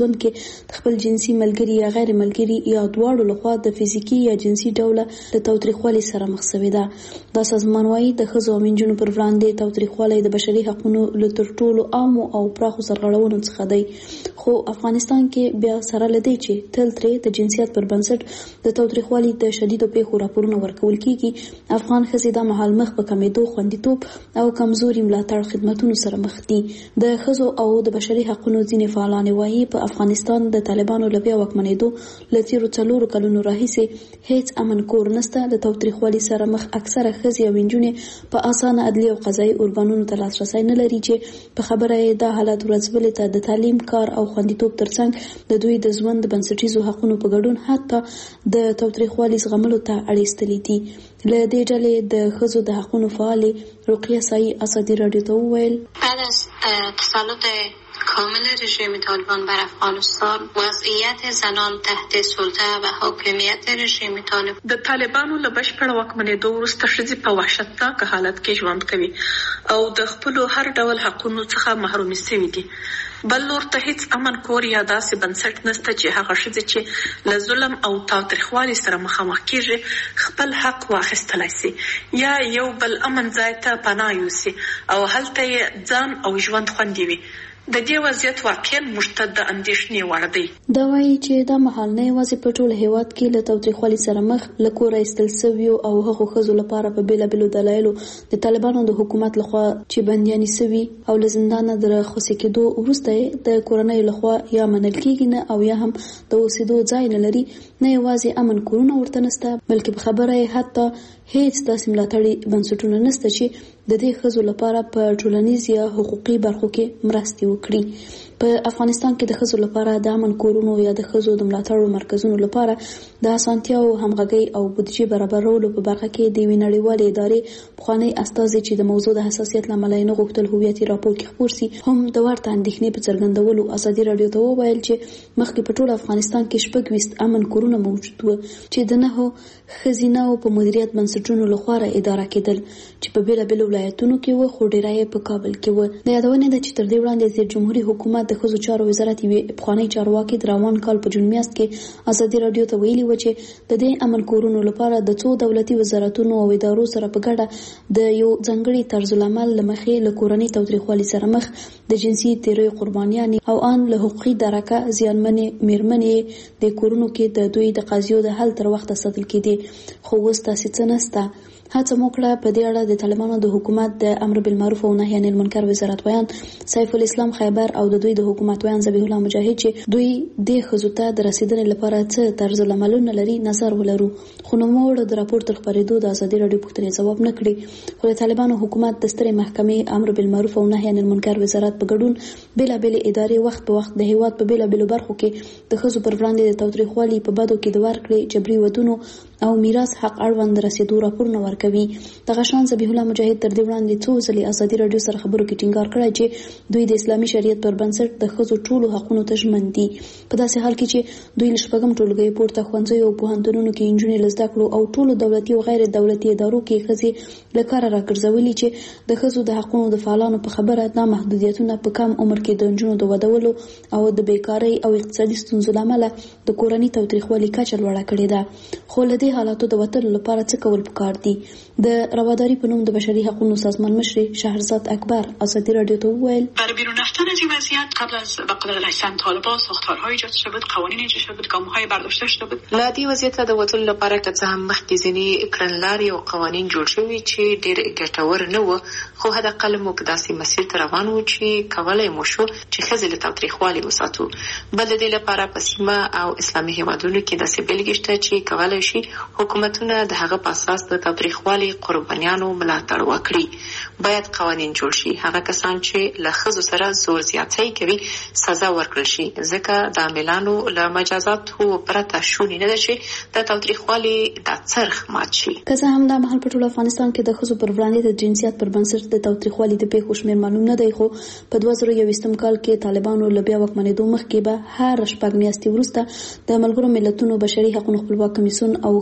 ژوند کې خپل جنسي ملګری یا غیر ملګری یا دواړو لخوا د فزیکی یا جنسي ډوله د تاوتریخوالي سره مخ شوی ده. دا سازمان وايي د ښځو او نجونو پر وړاندې تاوتریخوالی د بشري حقوقو له تر ټولو عامو او پراخو سرغړونو څخه دی. خو افغانستان کې بیا سره لدی چې تل ترې د جنسیت پر بنسټ د تاوتریخوالي د شدیدو پیښو راپورونه ورکول کیږي. افغان ښځې د مهال مخ په کمیدو خوندیتوب او کمزوري ملاتړ خدماتونو سره مخ دي. د ښځو او د بشري حقوقو ځینې فعالان وايي په افغانستان د طالبانو له بیا واکمنېدو له تیرو 4 کلونو راهیسې هیڅ امن کور نشته. د تاوتریخوالي سره مخ اکثره ښځې او نجونې په اسانه عدلي او قضایي ارګانونو ته لاسرسی نه لري چې په خبره یې دا حالت ورځبلې ته د تعلیم، کار او خوندیتوب ترڅنګ د دوی د ژوند د بنسټیزو حقوقو په ګډون حتی د تاوتریخوالي زغملو ته اړیستلي دي. له دې ډلې د ښځو د حقوقو فعالې رقیه سایي ازادي راډیو ته وویل بعد از تسلط کامل رژیم طالبان بر افغانستان وضعیت زنان تحت سلطه و حاکمیت رژیم طالبان د طالبانو له بشپړ واکمنېدو وروسته ښځې په وحشتناک حالت کې ژوند کوي او د خپلو هر ډول حقوقو څخه محرومې شوي دي. بل نور ته هیڅ امن کور یا داسې بنسټ نشته چې هغه ښځې چې له ظلم او تاوتریخوالي سره مخامخ کیږي خپل حق واخیستلی سي یا یو بل امن ځای ته پناه یوسي او هلته یې ځان او ژوند خوندي وي. د دې وضعیت واقعا موږ ته د اندېښنې وړ دی. دا وایي چې دا مهال نه یوازې په ټول هیواد کې له تاوتریخوالي سره مخ له کوره ایستل سویو او هغو ښځو لپاره په بېلابېلو دلایلو د طالبانو د حکومت لخوا چې بندیانې سوي او له زندانه د راخوسې کېدو وروسته د کورنۍ لخوا یا منل کېږي نه او یا هم د اوسېدو ځای نه لري. نه یوازې امن کورونه ورته نشته بلکې په خبره یې حتی هیڅ داسې ملاتړي بنسټونه نشته چې د دې ښځو لپاره په ټولنیز یا حقوقي برخو کې مرستې وکړي. په افغانستان کې د ښځو لپاره د امن کورونو یا د ښځو د ملاتړ مرکزونو لپاره د اسانتیاو همغږي او بودیجې برابرولو په برخه کې د وینړیوالې ادارې پخوانی استازي چې د موضوع د حساسیت لامل نه غوښتل هویتي راپور کې خپور سي هم د ورته اندېښنې په څرګندولو ازادي راډیو ته وویل چې مخکې په ټول افغانستان کې 26 امن کورونه موجود وو چې د 9 ښځینه او په مدیریت بنسټونو لخوا اداره کېدل چې په بیلابېلو ولایتونو کې وو خو ډېری یې په کابل کې وو. د یادونې ده چې تر دې وړاندې د جمهوریت حکومت د ښځو چارو وزارت یوې پخوانی چارواکي د روان کال په جون میاشت کې ازادي راډیو ته ویلي و چې د دې امن کورونو لپاره د څو دولتي وزارتونو او ادارو سره په ګډه د یو ځانګړي طرز العمل له مخې له کورنۍ تاوتریخوالي سره مخ د جنسي تیریو قربانیانې او ان له حقوقي درکه زیانمنې میرمنې د کورونو کې د دوی د قضیو د حل تر وخته ساتل کېدي. خو اوس داسې څه نشته. هڅه مو کړه په دې اړه د طالبانو د حکومت د امر بالمعروف او نهي عن المنکر وزارت ویان سیف الاسلام خیبر او د دوی د حکومت ویان ذبیح الله مجاهد چې دوی د ښځو ته د رسیدنې لپاره څه طرز العملونه لري نظر ولرو. خو نوموړ د راپور تر خبرېدو د ازادي راډیو پوښتنې ځواب نه کړي. خو د طالبانو حکومت د سترې محکمې امر بالمعروف او نهي عن المنکر وزارت په ګډون بیلابېلې ادارې وخت په وخت د هیواد په بیلابېلو برخو کې د ښځو پر وړاندې د تاوتریخوالي په بدو کې د ورکړې جبري ودونو او میراث حق اړوند رسیدو راپورونه ورکوي. دغه شان ذبیح الله مجاهد تر دې وړاندې څو ځلې ازادي راډیو سره خبرو کې ټینګار کړی چې دوی د اسلامي شریعت پر بنسټ د ښځو ټولو حقوقو ته ژمن دي. په داسې حال کې چې دوی له شپږم ټولګي پورته ښوونځیو او پوهنتونونو کې نجونې له زده کړو او ټولو دولتي او غیر دولتي ادارو کې ښځې له کاره راګرځولي چې د ښځو د حقوقو د فعالانو په خبره دا محدودیتونه په کم عمر کې د نجونو د ودولو او د بیکارۍ او اقتصادي ستونزو له امله د کورنۍ تاوتریخوالي کچه لوړه کړې ده. خو له دې حالاتو د وتلو لپاره څه کول پکار دي؟ د رواداری په نوم د بشري حقوقو سازمان مشر شهرزاد اکبر ازادی رادیو ته وویل برای بیرون رفتن از این وضعیت قبل از به قدرت رسیدن طالبان ساختارهای ایجاد شده بود، قوانین ایجاد شده بود، ګام‌های برداشته شده بود. لا دې وضعیت د وتلو لپاره که څه هم مخکې ځینې کړنلارې او قوانین جوړ شوي چې ډېر ګټور نه وو، خو حداقل موږ داسې مسیر ته روان وو چې کولی مو شو چې ښځې له تاوتریخوالي وساتو. بل د دې لپاره په سیمه او اسلامي هېوادونو کې داسې بېلګې شته چې کولی شي حکومتونه د هغه په اساس د تاوتریخوالي قربانیانو ملاتړ وکړي. باید قوانین جوړ شي، هغه کسان چې له ښځو سره زور زیاتی کوي سزا ورکړل شي، ځکه د عاملانو له مجازاتو پرته شونې نه ده چې د تاوتریخوالي د څرخ مات شي. که څه هم دا مهال په ټول افغانستان کې د ښځو پر وړاندې د جنسیت پر بنسټ د تاوتریخوالي د پیښو شمېر معلوم نه دی، خو په 2021 کال کې طالبانو له بیا واکمنېدو مخکې به هر شپږ میاشتې وروسته د ملګرو ملتونو بشري حقوقو خپلواک کمیسیون او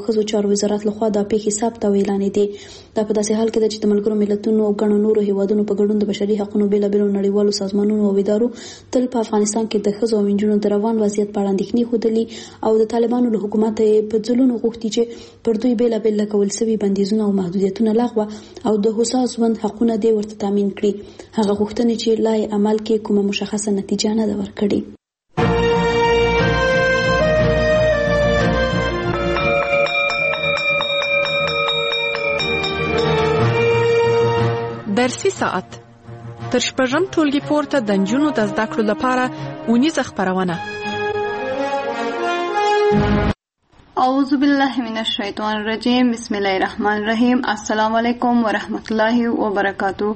ښځو چارو وزارت لخوا د پیښې ثبت او اعلان دي. دا په داسې حال کې ده چې د ملګرو ملتونو او ګڼو نورو هیوادونو په ګډون د بشري حقوقو بیلابیلو نړیوالو سازمانونو او ادارو تل په افغانستان کې د ښځو او نجونو د روان وضعیت په اړه اندېښنې ښودلي او د طالبانو له حکومت په ځلونو غوښتي چې پر دوی بیلابیل لګول شوي بندیزونه او محدودیتونه لغوه او د هوسا ژوند حقونه دې ورته تامین کړي. هغه غوښتنې چې لا عمل کې کومه مشخصه نتیجه نه ده ورکړې. درسي ساعت تر شپږم ټولګي پورته د نجونو د زده کړو لپاره اونیزه خپرونه. اعوذ بالله من الشیطان الرجیم. بسم الله الرحمن الرحیم. السلام علیکم ورحمت الله وبرکاتو.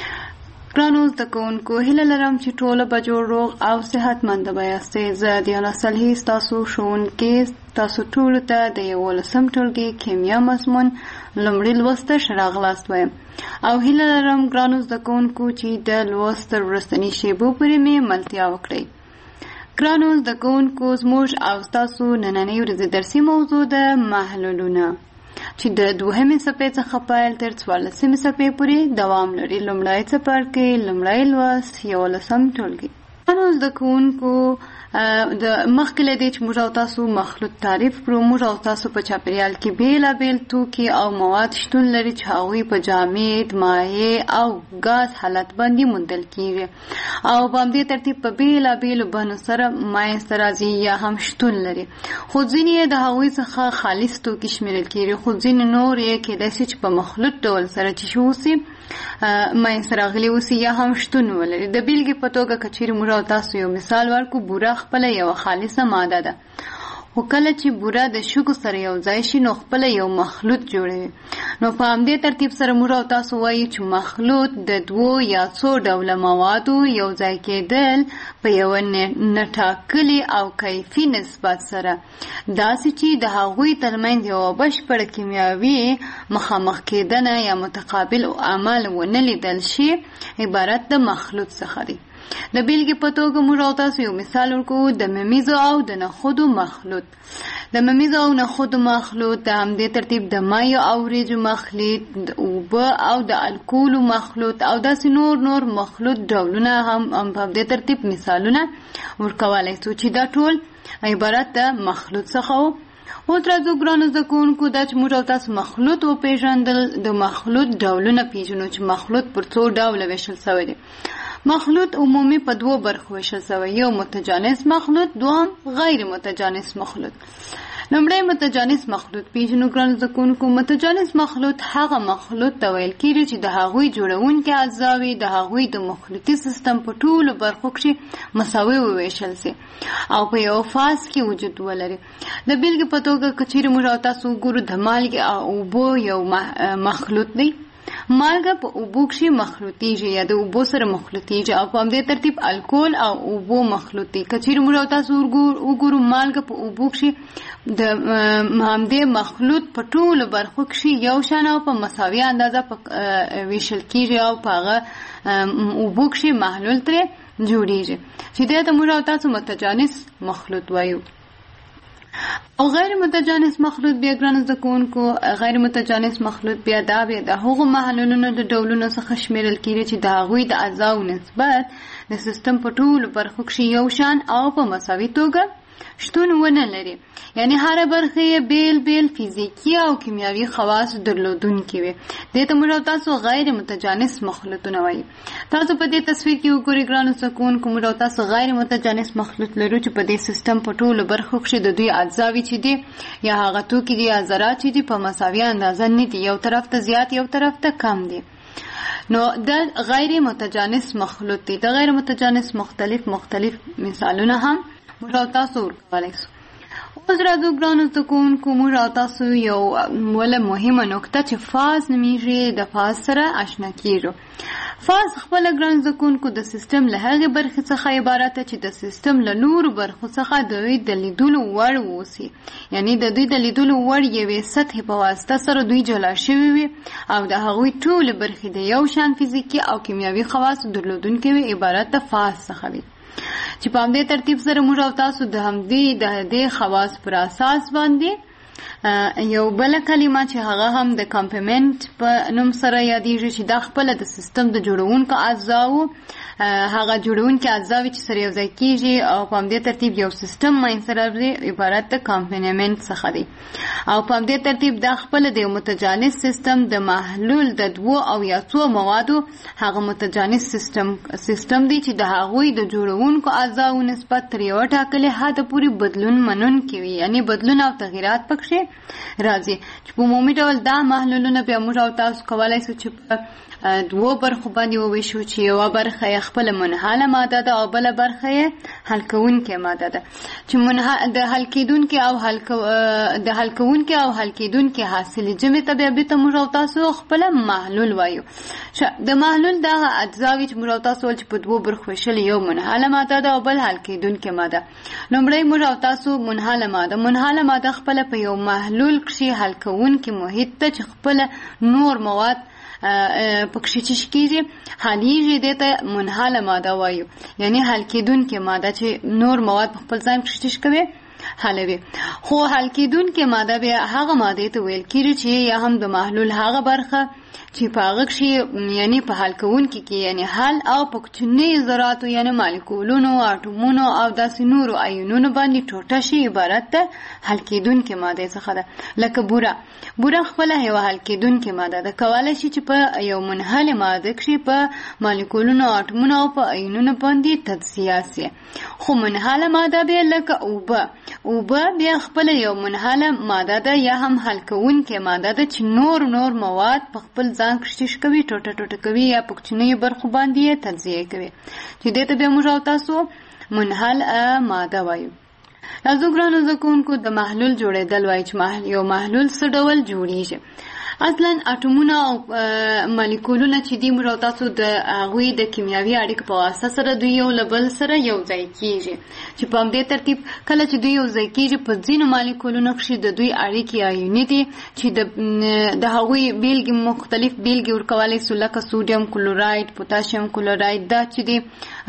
ګرانو زده کوونکو، هیله لرم چې ټوله به جوړ روغ او صحتمند به یاستئ. زه دیانا صالحي ستاسو ښوونکې تاسو ټولو ته د 11م ټولګي کیمیا مضمون لومړي لوست ته راغلاست وایم او هیله لرم ګرانو زده کوونکو چې د لوست تر وروستني شیبو پورې مې ملتیا وکړئ. ګرانو زده کوونکو، زموږ او ستاسو نننۍ ورځې درسي موضوع د محلولونه چې د 2مې صفحې څخه پیل تر 14مې صفحې پورې دوام لري. لومړی څپرکی، لومړی لوست، 11م ټولګي. ګرانو زده کوونکو، د مخکې له دې چې موږ او تاسو مخلوط تعریف کړو، موږ او تاسو په چاپیریال کې بیلابیل توکي او مواد شتون لري چې هغوی په جامد، مایع او ګاز حالت باندې موندل کیږي او په همدې ترتیب په بیلابیلو بڼو سره منځته راځي یا هم شتون لري. خو ځینې یې د هغوی څخه خالص توکي شمیرل کیږي، خو ځینې نور یې کیدای شي چې په مخلوط ډول سره چې اوسي منځته راغلي اوسي یا هم شتون ولري. د بیلګې په توګه که چیرې موږ او تاسو یو مثال ورکړو، بوره خپله یوه خالصه ماده ده، خو کله چې بوره د شګو سره یو ځای شي نو خپله یو مخلوط جوړوي. نو په همدې ترتیب سره موږ او تاسو وایو چې مخلوط د 2 یا څو ډوله موادو یو ځای کېدل په یوه نټاکلي او کیفي نسبت سره، داسې چې د هغوی ترمنځ یوه بشپړه کیمیاوي مخامخ کېدنه یا متقابل عمل ونه لیدل شي، عبارت د مخلوط څخه دی. د بیلګې په توګه موږ او تاسو یو مثال ورکوو د ممیزو او د نخودو مخلوط. د ممیزو او نخودو مخلوط، د همدې ترتیب د مایع او وریجو مخلوط، د اوبه او د الکولو مخلوط او داسې نور مخلوط ډولونه هم په همدې ترتیب مثالونه ورکولی شو چې دا ټول عبارت د مخلوط څخه و. اوس راځو ګرانو زده کوونکو، دا چې موږ او تاسو مخلوط وپېژندل، د مخلوط ډولونه پېژنو چې مخلوط پر څو ډوله ویشل شوی دی. مخلوط عمومي په 2 برخو ویشل شوی، یو متجانس مخلوط، دوهم غیر متجانس مخلوط. لومړی متجانس مخلوط پېژنو ګرانو زده کوونکو. متجانس مخلوط هغه مخلوط ته ویل کېږي چې د هغوی جوړونکي اجزاوې د هغوی د مخلوطي سیستم په ټولو برخو کې مساوي وویشل شي او په یو فاز کې وجود ولري. د بیلګې په توګه که چیرې موږ او تاسو وګورو، د مالګې او اوبو یو مخلوط دی. مالګه په اوبو کښې مخلوطیږي یا د اوبو سره مخلوطیږي او په همدې ترتیب الکول او اوبو مخلوطي. که چیرې موږ او تاسو وګورو، مالګه په اوبو کښې د همدې مخلوط په ټولو برخو کښې یو شان او په مساوي اندازه ویشل کیږي او په هغه اوبو کښې محلول ترې جوړیږي چې دې ته موږ او تاسو متجانس مخلوط وایو. او غیر متجانس مخلوط بیا ګرانو زده کوونکو، غیر متجانس مخلوط بیا د هغو محلولونو د ډولونو څخه شمیرل کېږي چې د هغوی د اجزاو نسبت د سیستم په ټولو برخو کښې یو شان او په مساوي توګه شتون ونه لري، یعنی هره برخه یې بیل فزیکي او کیمیاوي خواص درلودونکي وي. دې ته موږ تاسو غیر متجانس مخلوطونه وایي. تاسو په دې تصویر کې وګورئ ګرانو زده کوونکو، موږ تاسو غیر متجانس مخلوط لرو چې په دې سیستم په ټولو برخو کښې د دوی اجزاوې چې دي یا هغه توکي دي یا ذرات چې دي په مساوي اندازه نه دي، یو طرف ته زیات یو طرف ته کم دي. نو د غیر متجانس مخلوط دي. د غیر متجانس مختلف مثالونه هم موږ تاسو ورکولی شو. اوس راځو ګرانو زده کوونکو، موږ تاسو یو وله مهمه نکته چې فاز نومیږي، د فاز سره آشنا کیږو. فاز خپله ګرانو زده کوونکو د سیستم له هغې برخې څخه عبارت ده چې د سیستم له نورو برخو څخه د دوی د لیدلو وړ واوسي، یعنی د دوی د لیدلو وړ یوې سطحې په واسطه سره دوی جلا شوي وي او د هغوی ټولې برخې د یو شان فزیکي او کیمیاوي خواصو درلودونکي وي، عبارت د فاز څخه وي. چې په همدې ترتیب سره موږ او تاسو د همدې خواص پر اساس باندې یو بل کلمه چې هغه هم د کمپلیمنت په نوم سره یادېږي چې دا خپل د سیستم د جوړونکو اجزاو هغه جوړونکي اجزاوي چې سره یو ځای کیږي او په همدې ترتیب یو سیستم منځ سره عبارت د کمپلیمنت څخه دی او په همدې ترتیب دا خپل د متجانس سیستم د محلول د دوه او یا څو موادو هغه متجانس سیستم دی چې د هغوی د جوړونکو اجزاو نسبت تر یو ټاکلې حد پورې بدلون منونکي وي یعنی بدلون او تغیرات پکې راځي چې په عمومي ډول دا محلولونه بیا موږ او تاسو کولای شو چې دوه برخو باندې وویشو چې یوه برخه یې خپل منحله ماده ده او بله برخه یې حل کوونکې ماده ده چې د حل کېدونکې او حل کېدونکې حاصلې جمع ته بیا بیرته موږ او تاسو خپله محلول وایو. د محلول دغه اجزاوي چې موږ او تاسو ویل چې په دوو برخو ویشلې یو منحله ماده ده او بل حل کېدونکې ماده. لومړی موږ او تاسو منحله ماده خپله په یو محلول کښې حل کوونکې محیط ته چې خپله نور مواد پکښې چې کېږي حلیږي دې ته منحله ماده وایو یعنی حل کېدونکې ماده چې نور مواد په خپل ځان کښې چې کوي حلوي. خو حل کېدونکې ماده بیا هغه مادې ته ویل کېږي چې یا هم د محلول هغه برخه چې په هغه کښې یعنی په حل کوونکي کې یعنی حل او په کوچنیو ذراتو یعنی مالیکولونو اټومونو او داسې نورو آیونونو باندې ټوټه شي عبارت ده حل کېدونکې مادې څخه ده. لکه بوره خپله یوه حل کېدونکې ماده ده کولی شي چې په یو منحلې ماده کښې په مالیکولونو اټومونو او په آیونونو باندې تجزیه سي. خو منحله ماده بیا لکه اوبه بیا خپله یو منحله ماده ده یا هم حل کوونکې ماده ده چې نور مواد په خپل ځان کښې کوي ټوټه کوي یا په کوچنیو برخو باندې یې تجزیه کوي چې دې ته بیا موږ او تاسو منحل ماده وایو. راځو ګرانو زده کوونکو د محلول جوړېدل وایي چې یو محلول څه ډول جوړیږي. اصلا اټومونه او مالیکولونه چې دي موږ او تاسو د هغوی د کیمیاوي اړیکو په واسطه سره دوی یو له بل سره یو ځای کیږي چې په همدې ترتیب کله چې دوی یو ځای کیږي په ځینو مالیکولونو کښې د دوی اړیکې آیوني دي چې د هغوی مختلف بیلګې ورکولی سو لکه سوډیم کلوراید پوتاشیم کلوراید دا چې دي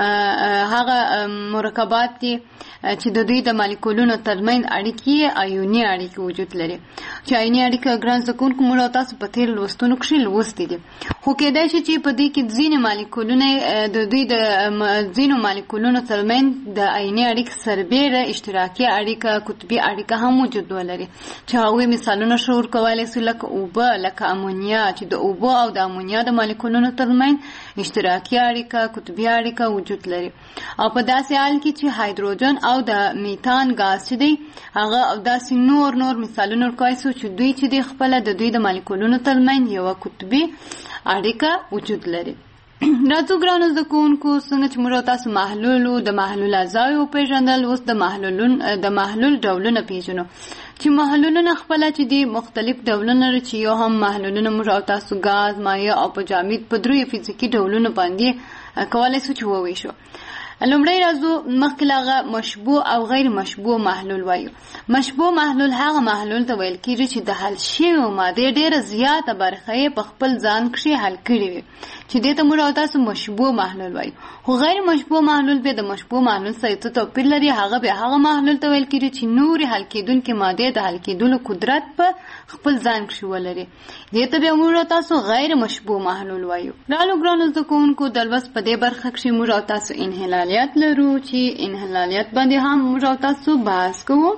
هغه مرکبات دي چې د دوی د مالیکولونو ترمنځ اړیکې آیوني اړیکې وجود لري چې آیوني اړیکه ګران زده کوونکو موږ او تاسو په تېرو لوستونو کښې لوستې دي. خو کېدای شي چې په دې کې ځینې مالیکولونه د دوی د ځینو مالیکولونو ترمنځ د آیوني اړیکې سربیره اشتراکي اړیکه قطبي اړیکه هم وجود ولري چې هغوی مثالونه ښه ورکولی سو لکه اوبه لکه امونیا چې د اوبو او د امونیا د مالیکولونو ترمنځ اشتراکي اړیکه قطبي اړیکه وجود لري او په داسې حال کې چې هایدروجن او د میتان غاز چې دی هغه او داسې نور مثالونه ورکولی سو چې دوی چې دی خپله د دوی د مالیکولونو ترمنځ یوه قطبي اړیکه وجود لري. راځو ګرانو زده کوونکو څنګه چې موږ تاسو محلول د محلول اجزاوې وپېژندل اوس د محلول ډولونه پېژنو چې محلولونه خپله چې دي مختلف ډولونه لري چې یو هم محلولونه موږ او تاسو ګاز مایع او په جامد په دریو فزیکي ډولونو باندې کولی سو چې وویشو. لومړی راځو مخکې له هغه مشبوع او غیر مشبوع محلول وایو. مشبوع محلول هغه محلول ته ویل کېږي چې د حل شویو مادې ډېره زیاته برخه یې په خپل ځان کښې حل کړې وي چې دې ته موږ او تاسو مشبوع محلول وایو. خو غیر مشبوع محلول بیا د مشبوع محلول سره څه توپیر لري هغه بیا هغه محلول ته ویل کېږي چې نورې حل کېدونکې مادې د حل کېدلو قدرت په خپل ځان کښې ولري دې ته بیا موږ او تاسو غیر مشبوع محلول وایو. رالو ګرانو زده کوونکو د لوست په دې برخه کښې موږ او تاسو انحلالیت لرو چې انحلالیت باندې هم موږ او تاسو بحث کوو.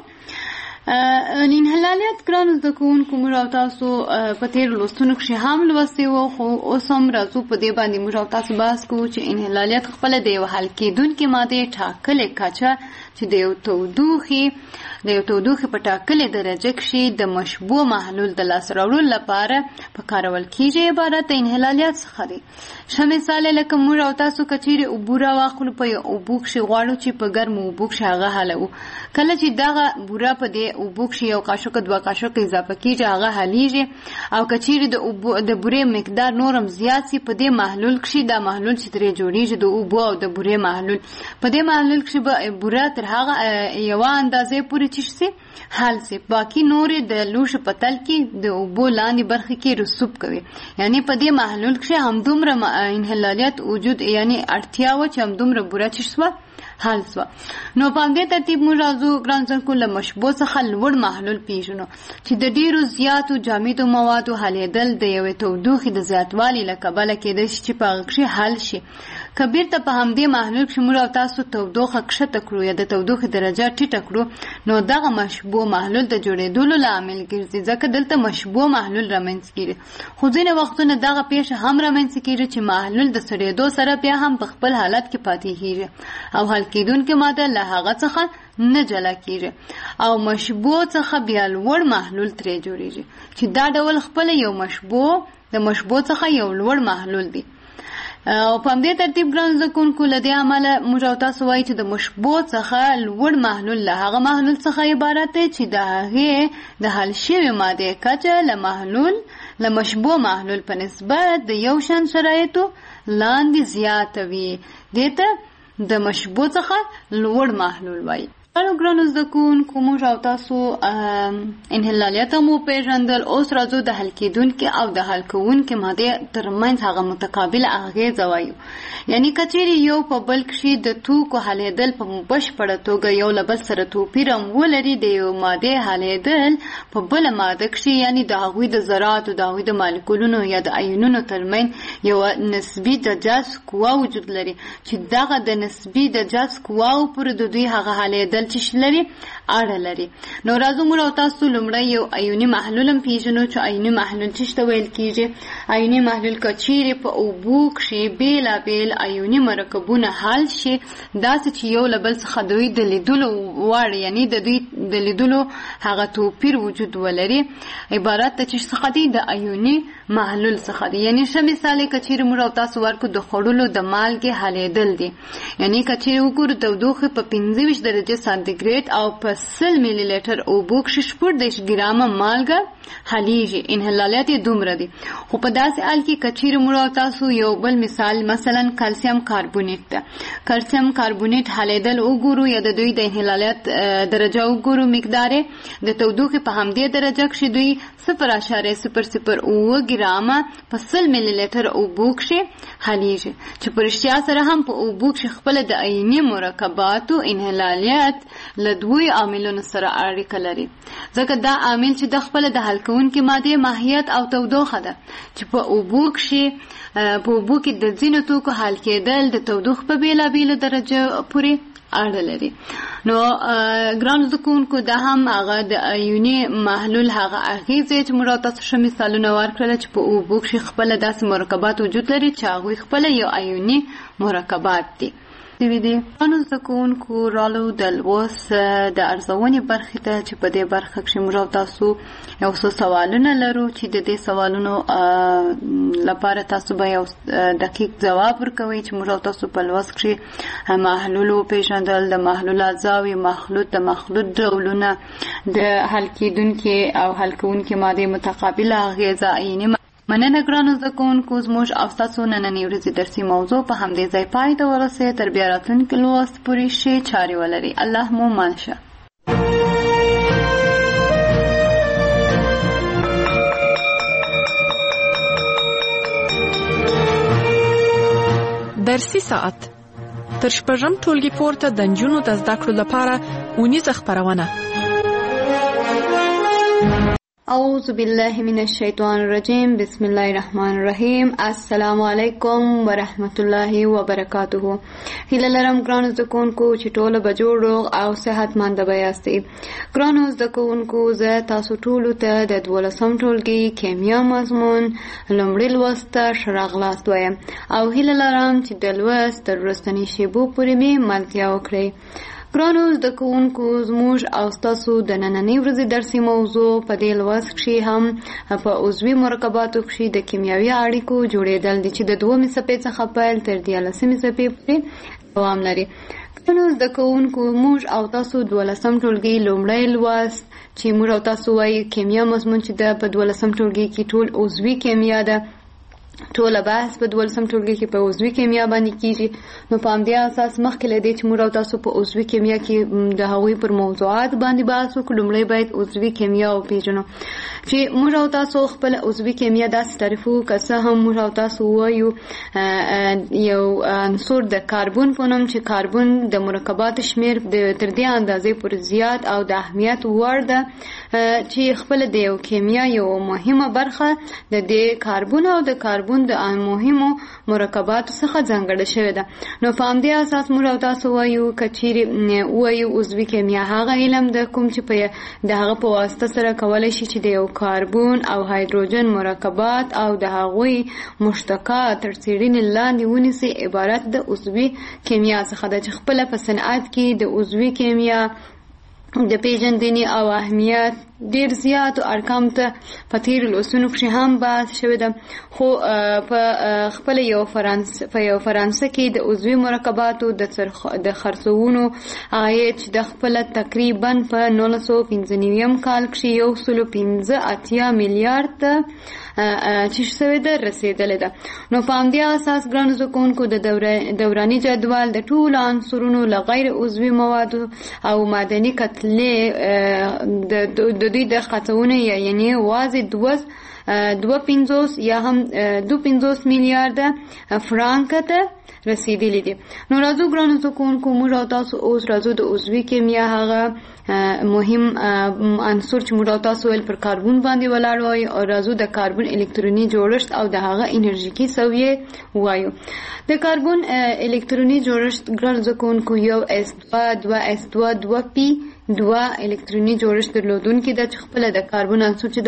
انحلالیت ګرانو زده کوونکو موږ او تاسو په تېرو لوستونو کښې هم لوستي وو خو اوس هم راځو په دې باندې موږ او تاسو بحث کوو چې انحلالیت خپله د یو حل کېدونکې مادې ټاکلې کچه چې د یو تودوخې په ټاکلې درجه کښې د مشبوع محلول د لاسته راوړلو لپاره په کارول کېږي عبارت د انحلالیت څخه دی. ښه مثال لکه موږ او تاسو که چیرې اوبه راواخلو په یو اوبو کښې غواړو چې په ګرمو اوبو کښې هغه حلوو کله چې دغه بوره په دې اوبو کښې یو قاشق دوه قاشق اضافه کېږي هغه حلیږي او که چیرې د بورې مقدار نور هم زیات سي په دې محلول کښې دا محلول چې ترې جوړېږي د اوبو او د بورې محلول په دې محلول کښې به بوره تر هغه یوه اندازې پورې چې سي حل سي باقي نورې د لوښو په تل کې د اوبو لاندې برخې کې رسوب کوي یعنی په دې محلول کښې همدومره انحلالیت وجود یعنی اړتیا وه چې همدومره بوره چې سوه حل سو. نو په دې ترتیب موږ راځو ګران څنګه له مشبوه څخه لوړ محلول پیژنو چې د ډیرو زیاتو جامدو موادو حلیدل د یوې تودوخې د زیاتوالي له کبله کېدای شي چې په هغه کې حل شي. کبیر ته په همدې محلول کې موږ او تاسو تودوخه کښته کړو یا د تودوخې درجه ټیټه کړو نو دغه مشبوه محلول د جوړېدلو لامل ګرځي ځکه دلته مشبوه محلول رامنځته کیږي. خو ځینې وختونه دغه پیښه هم رامنځته کیږي چې محلول د سړېدو سره بیا هم په خپل حالت کې پاتې کیږي او حل کېدونکې ماده له هغه څخه نه جلا کیږي او مشبوه څخه بیا لوړ محلول ترې جوړیږي چې دا ډول خپل یو مشبوه د مشبوه څخه یو لوړ محلول دی. او په دې ترتیب ګران زده کوونکو له دې عمله موږ او تاسو وایي چې د مشبوه څخه لوړ محلول له هغه محلول څخه عبارت دی چې د هغې د حل شوې مادې کچه له مشبوه محلول په نسبت د یو شان شرایطو لاندې زیاته وي. دې ته د مشبوه څخه لوړ محلول وایي. ګرانو زده کوونکو موږ او تاسو انحلالیت مو پیژندل. اوس راځو د حل کېدونکې او د حل کوونکې مادې ترمنځ هغه متقابل اغېزه وایو. یعنی که چیرې یو په بل کښې د توکو حلیدل په بشپړه توګه یو له بل سره توپیر هم ولري د یو مادې حلیدل په بله ماده کښې یعنی د هغوی د ذراتو د هغوی د مالیکولونو یا د ایونونو ترمنځ یوه نسبي د جذب قوه وجود لري چې دغه د نسبي د جذب قواو پورې د دوی هغه حلیدل چې لري اړه لري. نو راځو موږ او تاسو لومړی یو ایوني محلول هم پیژنو چې ایوني محلول څه ته ویل کیږي. ایوني محلول که چیرې په اوبو کښې بېلابېل ایوني مرکبونه حل شي داسې چې یو له بل څخه دوی د لیدلو وړ یعنی د دوی د لیدلو هغه توپیر وجود ولري عبارت ته چې څخه دی د ایوني محلول څخه دی. یعنی ښه مثال یې که چیرې موږ او تاسو ورکړو د خوړلو د مالګې حلیدل دی. یعنی که چیرې وګورو تودوخې په 25 درجه سانتیګریډ او په 100 میلی لیټر اوبو کښې 14 ګرامه مالګه حلیږي. انحلالیت یې دومره دی. خو په داسې حال کې که چیرې موږ او تاسو یو بل مثال مثلا کلسیم کاربونیټ ده. کلسیم کاربونیټ حلیدل وګورو یا د دوی د انحلالیت درجه وګورو مقدار د تودوخې په همدې درجه کښې دوی 0.008 ګرامه په 100 میلی لیټر اوبو کښې حلیږي چې په رښتیا سره هم په اوبو کښې خپله د عیني مرکباتو انحلالیت له دوی عاملونو سره اړیکه لري ځکه دا عامل چې د خپله د حل کوونکې مادې ماهیت او تودوخه ده چې په اوبو کې د ځینو توکو حل کېدل د تودوخې په بېلابېلو درجه پورې اړه لري. نو ګران زده کوونکو دا هم هغه د ایوني محلول هغه اغېزې چې موږ تاسو ښه مثالونه ورکړل چې په اوبو کښې خپله داسې مرکبات وجود لري چې هغوی خپله یو ایوني مرکبات دي. ګرانو زده کوونکو رالو د لوست د ارزونې برخې ته چې په دې برخه کښې موږ تاسو یو څو سوالونه لرو چې د دې سوالونو لپاره تاسو به یو دقیق ځواب ورکوئ چې موږ تاسو په لوست کښې محلول وپېژندل د محلول اجزاوې مخلوط د مخلوط ډولونه د حل کېدونکې او حل کوونکې مادې متقابله اغېزه عیني مننه ګرانو زده کوونکو زموږ او ستاسو نننۍ ورځې درسي موضوع په همدې ځای پای ته ورسېد. تر بیا راتلونکي لوست پورې ښې چارې ولرئ. الله مو مان شه. درسي ساعت تر شپږم ټولګي پورته د نجونو د زده کړو لپاره اونیزه خپرونه. اعوذ بالله من الشیطان الرجیم. بسم الله الرحمن الرحیم. السلام علیکم ورحمت الله وبرکاته. هیله لرم ګرانو زده کوونکو چې ټوله به جوړ روغ او صحتمند به یاستئ. ګرانو زده کوونکو زه تاسو ټولو ته د 12م ټولګي کیمیا مضمون لومړي لوست ته ښه راغلاست وایم او هیله لرم چې د لوست تر وروستنۍ شېبو پورې مې ملتیا وکړئ. ګرانو زده کوونکو زموږ او ستاسو د نننۍ ورځې درسي موضوع په دې لوست کښې هم په عضوي مرکباتو کښې د کیمیاوي اړیکو جوړېدل دي چې د 2مې څپې څخه پیل تر 13مې څپې پورې دوام لري. ګرانو زده کوونکو موږ او تاسو 12م ټولګي لومړی لوست چې موږ او تاسو وایي کیمیا مضمون چې د په 12م ټولګي کې ټول عضوي کیمیا ده ټوله بحث په 12 ټولګي کې په عضوي کیمیا باندې کیږي. نو په همدې اساس مخکې له دې چې موږ او تاسو په عضوي کیمیا کې د هغوی پر موضوعات باندې بحث وکړو، لومړی باید عضوي کیمیا وپېژنو چې موږ او تاسو خپل عضوي کیمیا داسې تعریف وکړو که څه هم موږ او تاسو وایو یو عنصر د کاربن په نوم چې کاربن د مرکباتو شمیر تر دې اندازې پورې زیات او د اهمیت وړ ده چې خپل د یو کیمیا یو مهمه برخه د دې کاربن او د کاربن د مهمو مرکباتو څخه ځانګړې شوې ده. نو په همدې اساس موږ او تاسو وایو کچېرې وایو عضوي کیمیا هغه علم د کوم چې په د هغه په واسطه سره کولی شي چې د یو کاربن او هایدروجن مرکبات او د هغوی مشتقات تر څېړنې لاندې ونیسي عبارت د عضوي کیمیا څخه ده چې خپله په صنعت کې د عضوي کیمیا د پیژندنې او اهمیت ډیر زیات ارقام ته په تیرو لوستونو کې هم بحث شوی ده. خو په خپل یو فرانسه کې د عضوي مرکباتو د خرڅونو عاید د خپل تقریبا په 1995 کال کې 1.85 میلیارډ چې شوی ده رسیدلې ده. نو په همدې اساس ګرانو زده کوونکو د دوراني جدول د ټولو عنصرونو له غیر عضوي موادو او معدني کتلې د دوی د خطونه یعنی واضح 2.50 یا هم 2.50 میلیارډ فرانک ته رسیدلی دي. نو راځو ګرانو زده کوونکو موږ او تاسو اوس راځو د عضوي کیمیا هغه مهم عنصر چې موږ او تاسو ول پر کاربن باندې ولاړ وای او راځو د کاربن الکتروني جوړښت او د هغه انرژیکي سویه وایو. د کاربن الکترونی جوړښت ګرانو زده کوونکو یو S2 2S2 2p 2 الکتروني جوړښت درلودونکي د خپل د کاربن عنصر چې د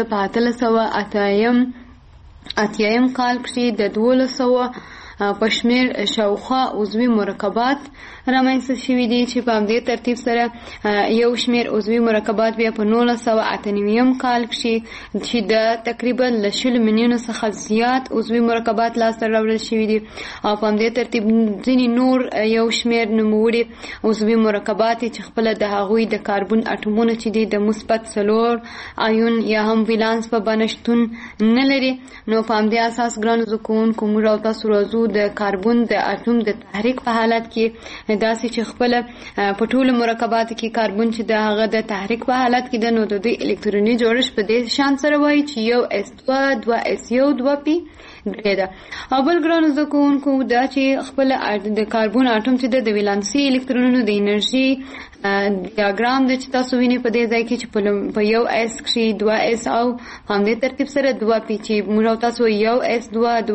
1988 کال کې د 1200 پشمیر شاوخوا عضوي مرکبات رامنځته شوي دي چې په همدې ترتیب سره یو شمیر عضوي مرکبات بیا په 1998 کال کې چې د تقریبا 10 میلیونو څخه زیات عضوي مرکبات لاسته راوړل شوي دي او په همدې ترتیب ځینې نور یو شمیر نوموړي عضوي مرکبات چې خپل د هغوی د کاربن اټومونه چې دي د مثبت 4 آیون یا هم ولانس په بڼه شتون نه لري. نو په همدې اساس ګرانو زده کوونکو موږ او تاسو راځو د کاربن د اټوم د تحریک په حالت کې داسې چې خپل په ټولو مرکباتو کې کاربن چې د هغه د تحریک په حالت کې د نو د الکتروني جوړښت په دې شان سره وایي چې یو S2 2S1 2p ده. او بل ګرانو زده کوونکو دا چې خپل د کاربن اټوم چې د ولانسي الکترونونو د انرژي ډیاګرام د چې تاسو وینئ په دې ځای کې چې په یو S کې 2S او په همدې ترتیب سره 2p چې موږ تاسو یو S2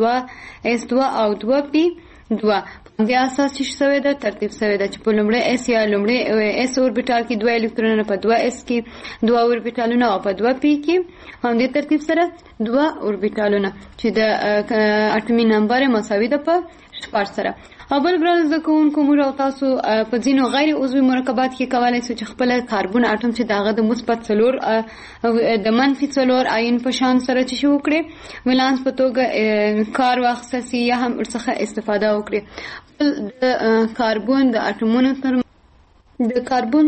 2S2 او 2p 2 د اساس چې شوی ده ترتیب شوی ده چې په لومړی اس یا لومړی اس اوربیټال کې 2 الکترونونه په 2s کې 2 اوربیټالونه او په 2p کې هم د ترتیب سره 2 اوربیټالونه چې د اټومي نمبر مساوي ده په 4 سره. او بل ګران زده کوونکو موږ او تاسو په ځینو غیر عضوي مرکبات کې کولی شو چې خپل کاربن اټوم چې دغه د مثبت 4 د منفي 4 آیون په شان سره چې شو کړي ولانس په توګه کار واخیستي یا هم ورڅخه استفاده وکړي. د کاربن د اټومونو تر د کاربن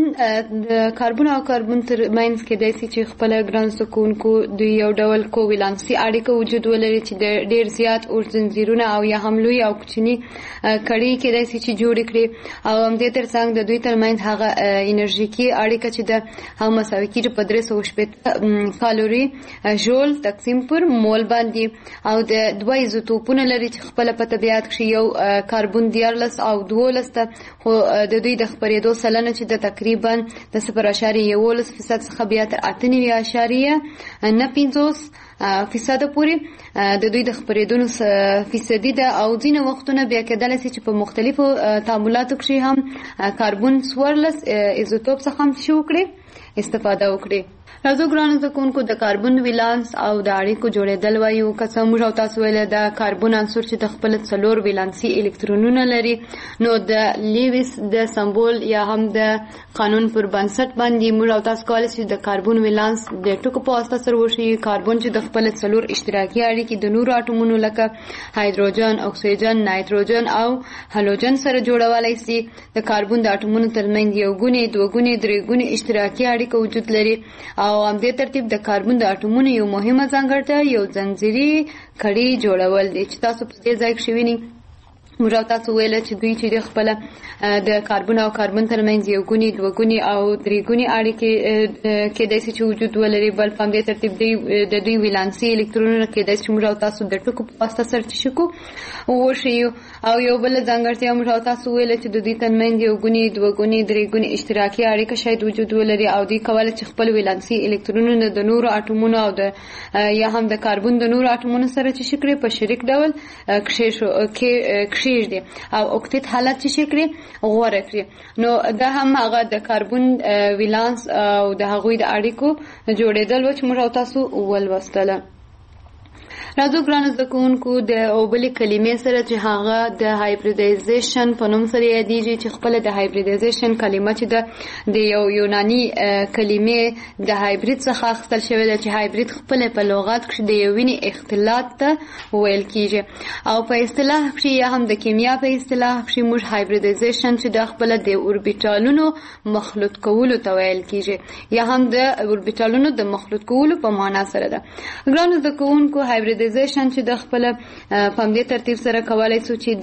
او کاربن تر ماینس کې داسې چې خپل ګران سکونکو د یو ډول کوولانسي اړیکه وجود ولري چې د ډیر زیات اور زنجیرونه او یا هم لوی او کوچني کړي کې داسې چې جوړ کړي او هم د ترڅنګ د دوی تر ماینس هغه انرژیکي اړیکه چې د هم مساوي کېږي په 380 کالوري جول تقسیم پر مول باندې او د دوه ایزوټوپونه لري چې خپل په طبیعت کې یو کاربن 14 او 12 خو د دوی د خپرېدو سلنه چې د تقریبا د 0.11% څخه بیا تر 8.9% پورې د دوی د خپرېدونو فیصدي ده او ځینې وختونه بیا کېدلی شي چې په مختلفو تعاملاتو کې هم کاربن 14 ایزوټوپ څخه هم شو کړي استفاده وکړي. راځو ګرانو زده کوونکو د کاربن ولانس او د اړیکو جوړېدل وایو که څه موږ او تاسو ویل د کاربن عنصر چې د خپل 4 ولانسي الکترونونه لري نو د لیویس د سمبول یا هم د قانون پر بنسټ باندې موږ او تاسو کولی شو د کاربن ولانس د ټکو په واسطه سره وشي کاربن چې د خپل 4 اشتراکي اړیکې د نورو اټومونو لکه هایدروجن اکسیجن نایتروجن او هالوجن سره جوړولای شي. د کاربن د اټومونو ترمنځ یو ګونې دوه ګونې درې ګونې اشتراکي اړیکه وجود لري او همدې ترتیب د کاربن د اټومونو یو مهمه ځانګړتیا یو ځنځیري کړي جوړول دي چې تاسو په دې ځای کې وینئ. موږ تاسو ویل چې دوی چې خپل د کاربن او کاربن ترمنځ یو ګونی دوه ګونی او درې ګونی اړیکې کې د چې وجود ولري، بل په دې ترتیب د دوی ولانسي الکترونونه کې د چې موږ تاسو د ټکو په واسطه سره شکو وشي او یو بل ځانګړتیا موږ تاسو ویل چې د دوی ترمنځ یو ګونی دوه ګونی درې ګونی اشتراکي اړیکه شاید وجود ولري او دوی کولای چې خپل ولانسي الکترونونه د نورو اټومونو او د یا هم د کاربن د نورو اټومونو سره چې شکرې په شریک ډول کې دي او اوکتیت حالت چې شکرې غوړه کړي. نو دا هم هغه د کاربن ولانس او د هغوی د اړیکو جوړېدل و چې موږ تاسو ولوستله. راځو ګرانو زده کوونکو د اوبلې کلمې سره چې هغه د هایبریډایزیشن په نوم سره یادېږي چې خپل د هایبریډایزیشن کلمه چې د یو یوناني کلمې د هایبرید څخه اخیستل شوې ده چې هایبرید خپل په لغت کې د یوینې اختلاط ته ویل کیږي او په اصطلاح کې یا هم د کیمیا په اصطلاح کې موږ هایبریډایزیشن چې د خپل د اوربیټالونو مخلوط کولو ته ویل کیږي یا هم د اوربیټالونو د مخلوط کولو په معنا سره ده. ګرانو زده کوونکو هایبریډایزیشن چې د خپل په دې ترتیب سره کولای شو چې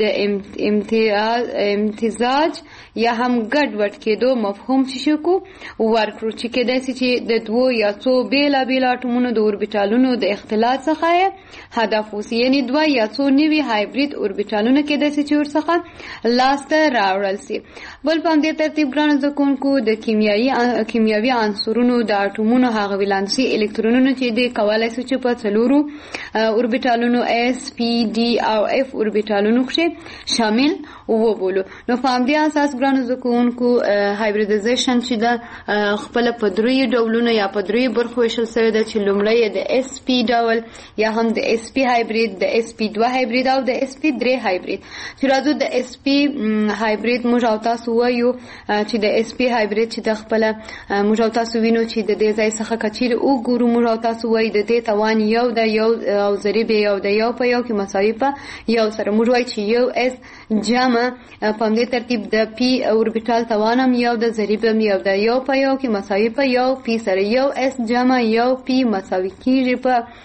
د امتزاج یا هم ګډوډ کېدو مفهوم شو ورکړو چې کېدای شي چې د دوه یا څو بیلابیل اټومونو د اوربیټالونو د اختلاط څخه هدف وسی، یعنی دوه یا څو نوي هایبرید اوربیټالونه کېدای شي چې ورڅخه لاسته راوړل شي. بل په دې ترتیب ګرانو زده کوونکو د کیمیاوي عنصرونو د اټومونو هغه ولانسي الکترونونه چې د کولای شي چې په څلورو اوربیټالونو اس پی ډي او اف اوربیټالونو کې شامل وبولو. نو په همدې اساس ګرانو زده کوونکو هایبریډایزیشن چې د خپل په درې ډولونو یا په درې برخو ویشل شوی ده چې لومړی د اس پی ډول یا هم د اس پی هایبرید، د اس پی 2 هایبرید او د اس پی 3 هایبرید. چې راځو د اس پی هایبرید موږ او تاسو وایو چې د اس پی هایبرید چې د خپل موږ او تاسو وینو چې د دې ځای څخه کچیر او ګورو موږ او تاسو وایي د دې توان یو د یو او ضریب یو د یو په یو کې مساوي په یو سره موږ وایي چې یو اس جمع په دې ترتیب د پی اوربیټال توانم یو د ضریب یو د یو په یو کې مساوي په یو پی سره یو اس جمع یو پی مساوي کیږي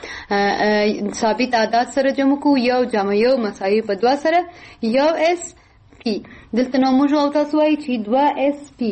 په ثابت عدد سره جمع کو یو جمع یو مساوي په 2 سره یو اس پی. دلته نو موږ او تاسو وایي چې 2 اس پی.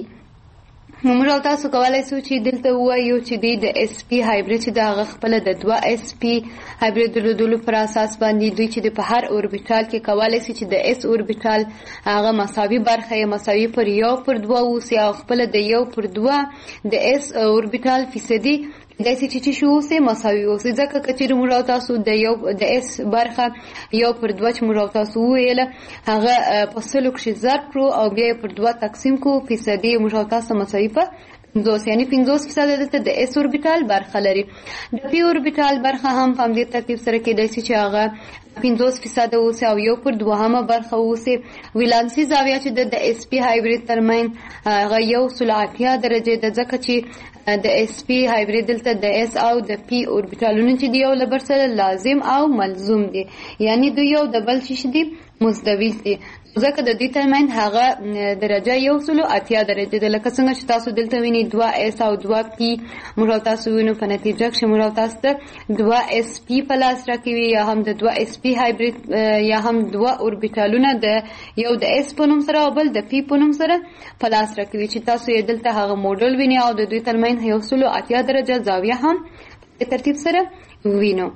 موږ او تاسو کولای شو چې دلته وایو چې د اس پی هایبرید چې د خپل د 2 اس پی هایبرید درلودلو پر اساس باندې دوی چې په هر اوربیټال کې کولای شي چې د اس اوربیټال هغه مساوي برخه مساوي پر یو پر 2 اوسي او خپل د یو پر 2 د اس اوربیټال فیصدي داسې چې شو سه مساوي اوسي. ځکه کچې موږ تاسو د یو د اس برخه یو پر 2 چې موږ تاسو ویل هغه په سلو کې ضرب کړو او بیا پر 2 تقسیم کو فیصدي موږ تاسو مساوي په 50 یعنی 50% د اس اوربیټال برخه لري. د پی اوربیټال برخه هم په دې ترتیب سره کې داسې چې هغه 50% اوسه او یو پر 2 برخه اوسه. ولانسي زاویه چې د اس پی هایبرید ترمن هغه یو سلعتیا درجه د ځکه چې د اس پی هایبرید دلته د اس او د پی اوربیټالونو چې دی یو لبر سره لازم او ملزوم دي، یعنی دوی یو د بل شي دي مزدویل دي. ځکه د دې ترمن هغه درجه یو سلو اتیا درجه ده، لکه څنګه چې تاسو دلته ویني 2 اس او 2 پی موږ تاسو وینو په نتیجه کې موږ تاسو ته 2 اس پی پلاس راکوي یا هم د 2 اس پی هایبرید یا هم 2 اوربیټالونه د یو د اس په نوم سره او بل د پی په نوم سره پلاس راکوي چې تاسو یې دلته هغه موډل ویني او د دوی ترمن یو سلو اتیا درجه زاویه هم په ترتیب سره وینو.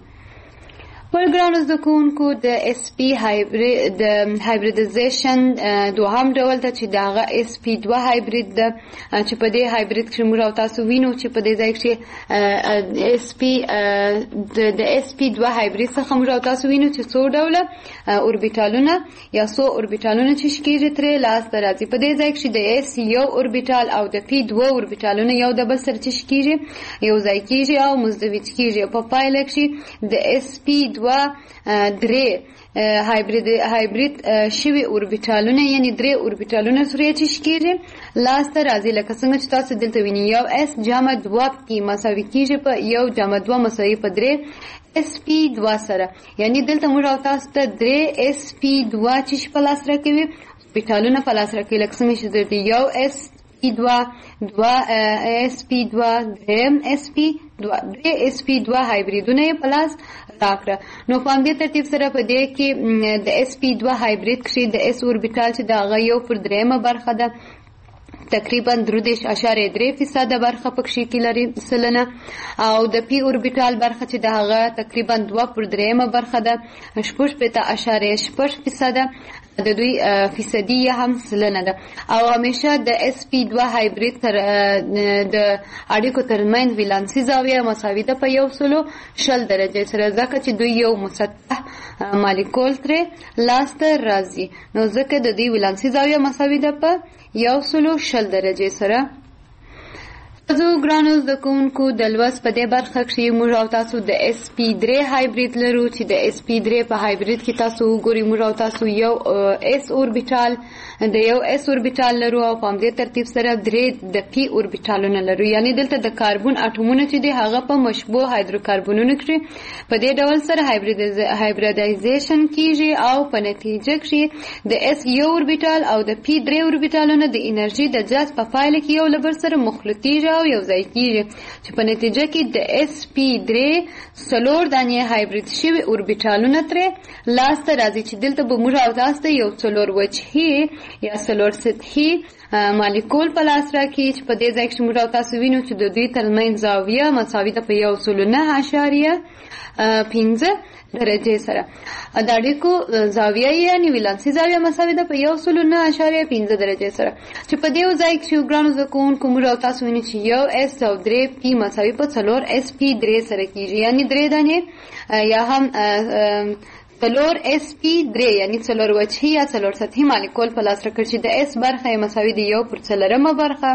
ګرانو زده کوونکو د اس پی هایبرید د هایبریډایزیشن دوهم ډول ته چې دغه اس پی 2 هایبرید ده چې په دې هایبرید کې موږ تاسو وینو چې په دې ځای کې اس پی د اس پی 2 هایبرید څخه موږ تاسو وینو چې څو ډوله اوربیټالونه یا څو اوربیټالونه چې شکیږي تر لاس راځي. په دې ځای کې د اس یو اوربیټال او د پی 2 اوربیټالونه یو د بل سره چې شکیږي یو ځای کېږي او مزدوج کېږي. په پایله کې د اس پی 2 درې هایبرید شوي اوربیټالونه یعنی 3 اوربیټالونه سره چې شکیږي لاس ته راځي، لکه څنګه چې تاسو دلته وینئ یو اس جمع 2 پی مساوي کېږي په یو جمع 2 مساوي په 3 اس پی 2 سره، یعنی دلته موږ تاسو ته 3 اس پی 2 چې په لاس راکوي اوربیټالونه په لاس راکوي، لکه څنګه چې د یو اس SP2 2 SP2 3 SP2 3 SP2 هایبریدونه په لاس راکړه. نو په همدې ترتیب سره په دې کې د SP2 هایبرید کې د اس اوربیټال چې د هغه 1/3 برخه ده تقریبا 3.3% برخه پکې کې لري سلنه، او د پی اوربیټال برخه چې د هغه تقریبا 2.3 برخه ده 8.8% د دوی فیصدي هم سلنه ده. او همیشه د SP2 هایبرید تر د اړیکو ترمنځ ولانسي زاویه مساوي ده په 120 درجه سره، ځکه چې دوی یو مسطح مالیکول ترې لاسته راځي، نو ځکه د دوی ولانسي زاویه مساوي ده په 120 درجه سره. زه ګرانو زده کوونکو د لوست په دې برخه کې موږ او تاسو د SP3 هایبرید لرو چې د SP3 په هایبرید کې تاسو وګورئ موږ او تاسو یو اس اوربیټال د یو اس اوربیټال لرو او په همدې ترتیب سره 3 د پی اوربیټالونه لرو، یعنی دلته د کاربن اټومونه چې دي هغه په مشبوه هایدروکاربنونو کې په دې ډول سره هایبریدایزیشن کیږي او په نتیجه کې د اس یو اوربیټال او د پی 3 اوربیټالونه د انرژي د جذب په فایل کې یو لبر سره مخلوطیږي او یو ځای کیږي، چې په نتیجه کې د SP3 څلور دانې هایبرید شوي اوربیټالونه ترې لاسته راځي، چې دلته به موږ او تاسو ته یو څلور وجهي یا څلور سطحي مالیکول په لاس راکړي، چې په دې ځای کې موږ او تاسو وینو چې د دوی ترمنځ زاویه مساوي ده په 1.9.5 درجه سره. د اړیکو زاویه یعنی ولانسي زاویه مساوي ده په 1.9.5 درجه سره، چې په دې ځای کې ګرانو زده کوونکو موږ او تاسو وینو چې یو اس او 3 پی مساوي په 4 SP3 سره کیږي، یعنی 3 دانې یا هم 4 SP3 یعنی 4 وجهي یا 4 سطحي مالیکول په لاس راکړي، چې د اس برخه مساوي د 1/4 برخه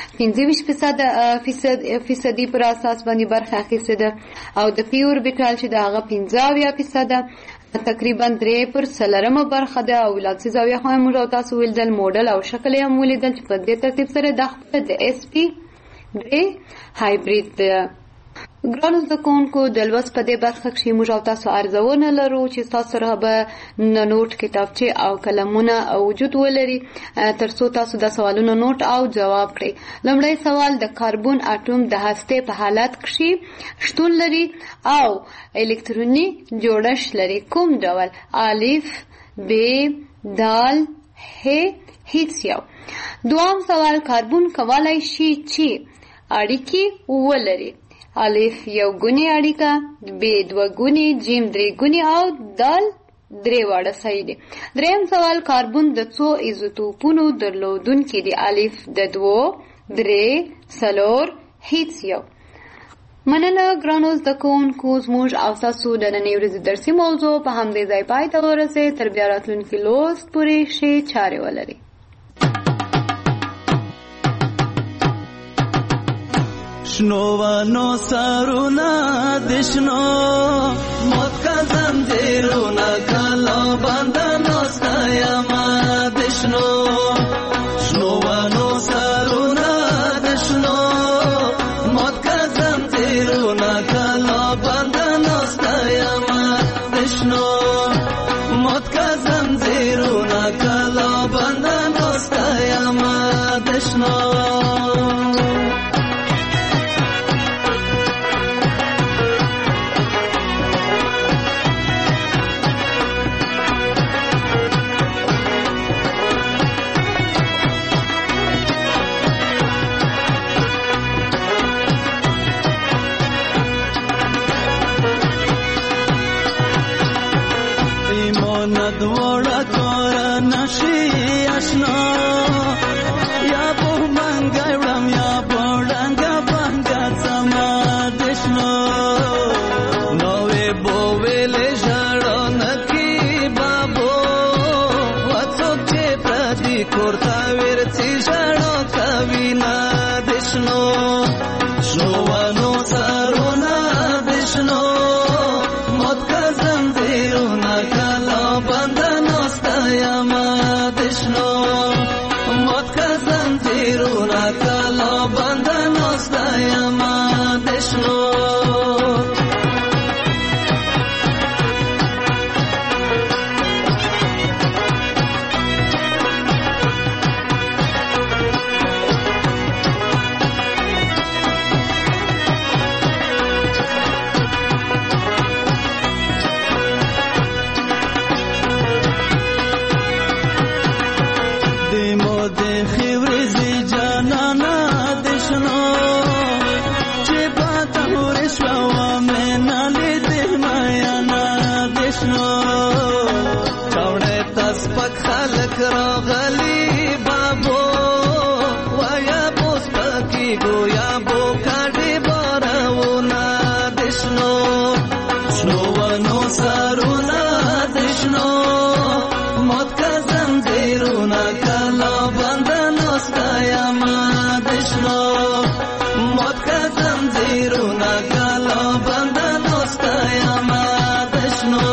25% پر اساس باندې برخه اخیسته ده، او د پی اوربیټال چې د هغه 15% تقریبا 3/4 برخه ده، او ولانسي زاویه هم موږ او تاسو ولیدل، موډل او شکل یې هم ولیدل، چې په دې ترتیب سره د خپل د SP3 هایبرید ده. ګرانو زده کوونکو د لوست په دې برخه کې موږ او تاسو ارزونه لرو چې تاسو سره به نوټ کتابچه او قلمونه وجود ولري ترڅو تاسو د سوالونو نوټ او جواب کړئ. لومړی سوال د کاربن اټوم د هسته په حالت کې شتون لري او الکتروني جوړښت لري، کوم ډول؟ الف، ب، دال، ه، هیڅ یو. دوام سوال کاربن کولای شي چې اړیکې ولري؟ الف یو ګونی اړیکه، ب 2 ګونی، جیم 3 ګونی او دال 3 واړه صحیح دي. دریم سوال کاربن د څو ایزوټوپونو درلودونکي دي؟ الف د 2، 3، 4، هیڅ یو. مننه ګرانو زده کوونکو، زموږ او تاسو د نننۍ ورځې درسي موضوع په همدې ځای پای ته ورسېد. تر بیا راتلونکي لوست پورې ښې چارې ولرئ. شنوانو سارونا دشنو موت کا زنجیرونا کالو بندنو ستایما دشنو شنوانو سارونا دشنو موت کا زنجیرونا کالو بندنو ستایما دشنو موت کا زنجیرونا کالو بندنو ستایما دشنو Band سپک خلک راغلي بابو ویا بوس پکې ګویا بو کاټي بارونه دشنو شنو ونو سرونه دشنو موت کا زنجیرونه کلا بندنو ستایا ما دشنو موت کا زنجیرونه کلا بندنو ستایا ما دشنو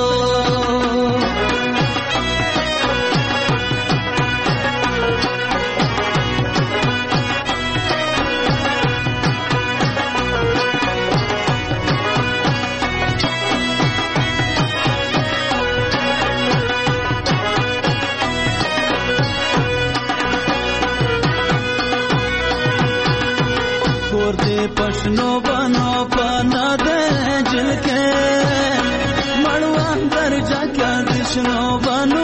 पशनो बनो पाना दे जिनके मड़वा दर्जा क्या दिशनो बनो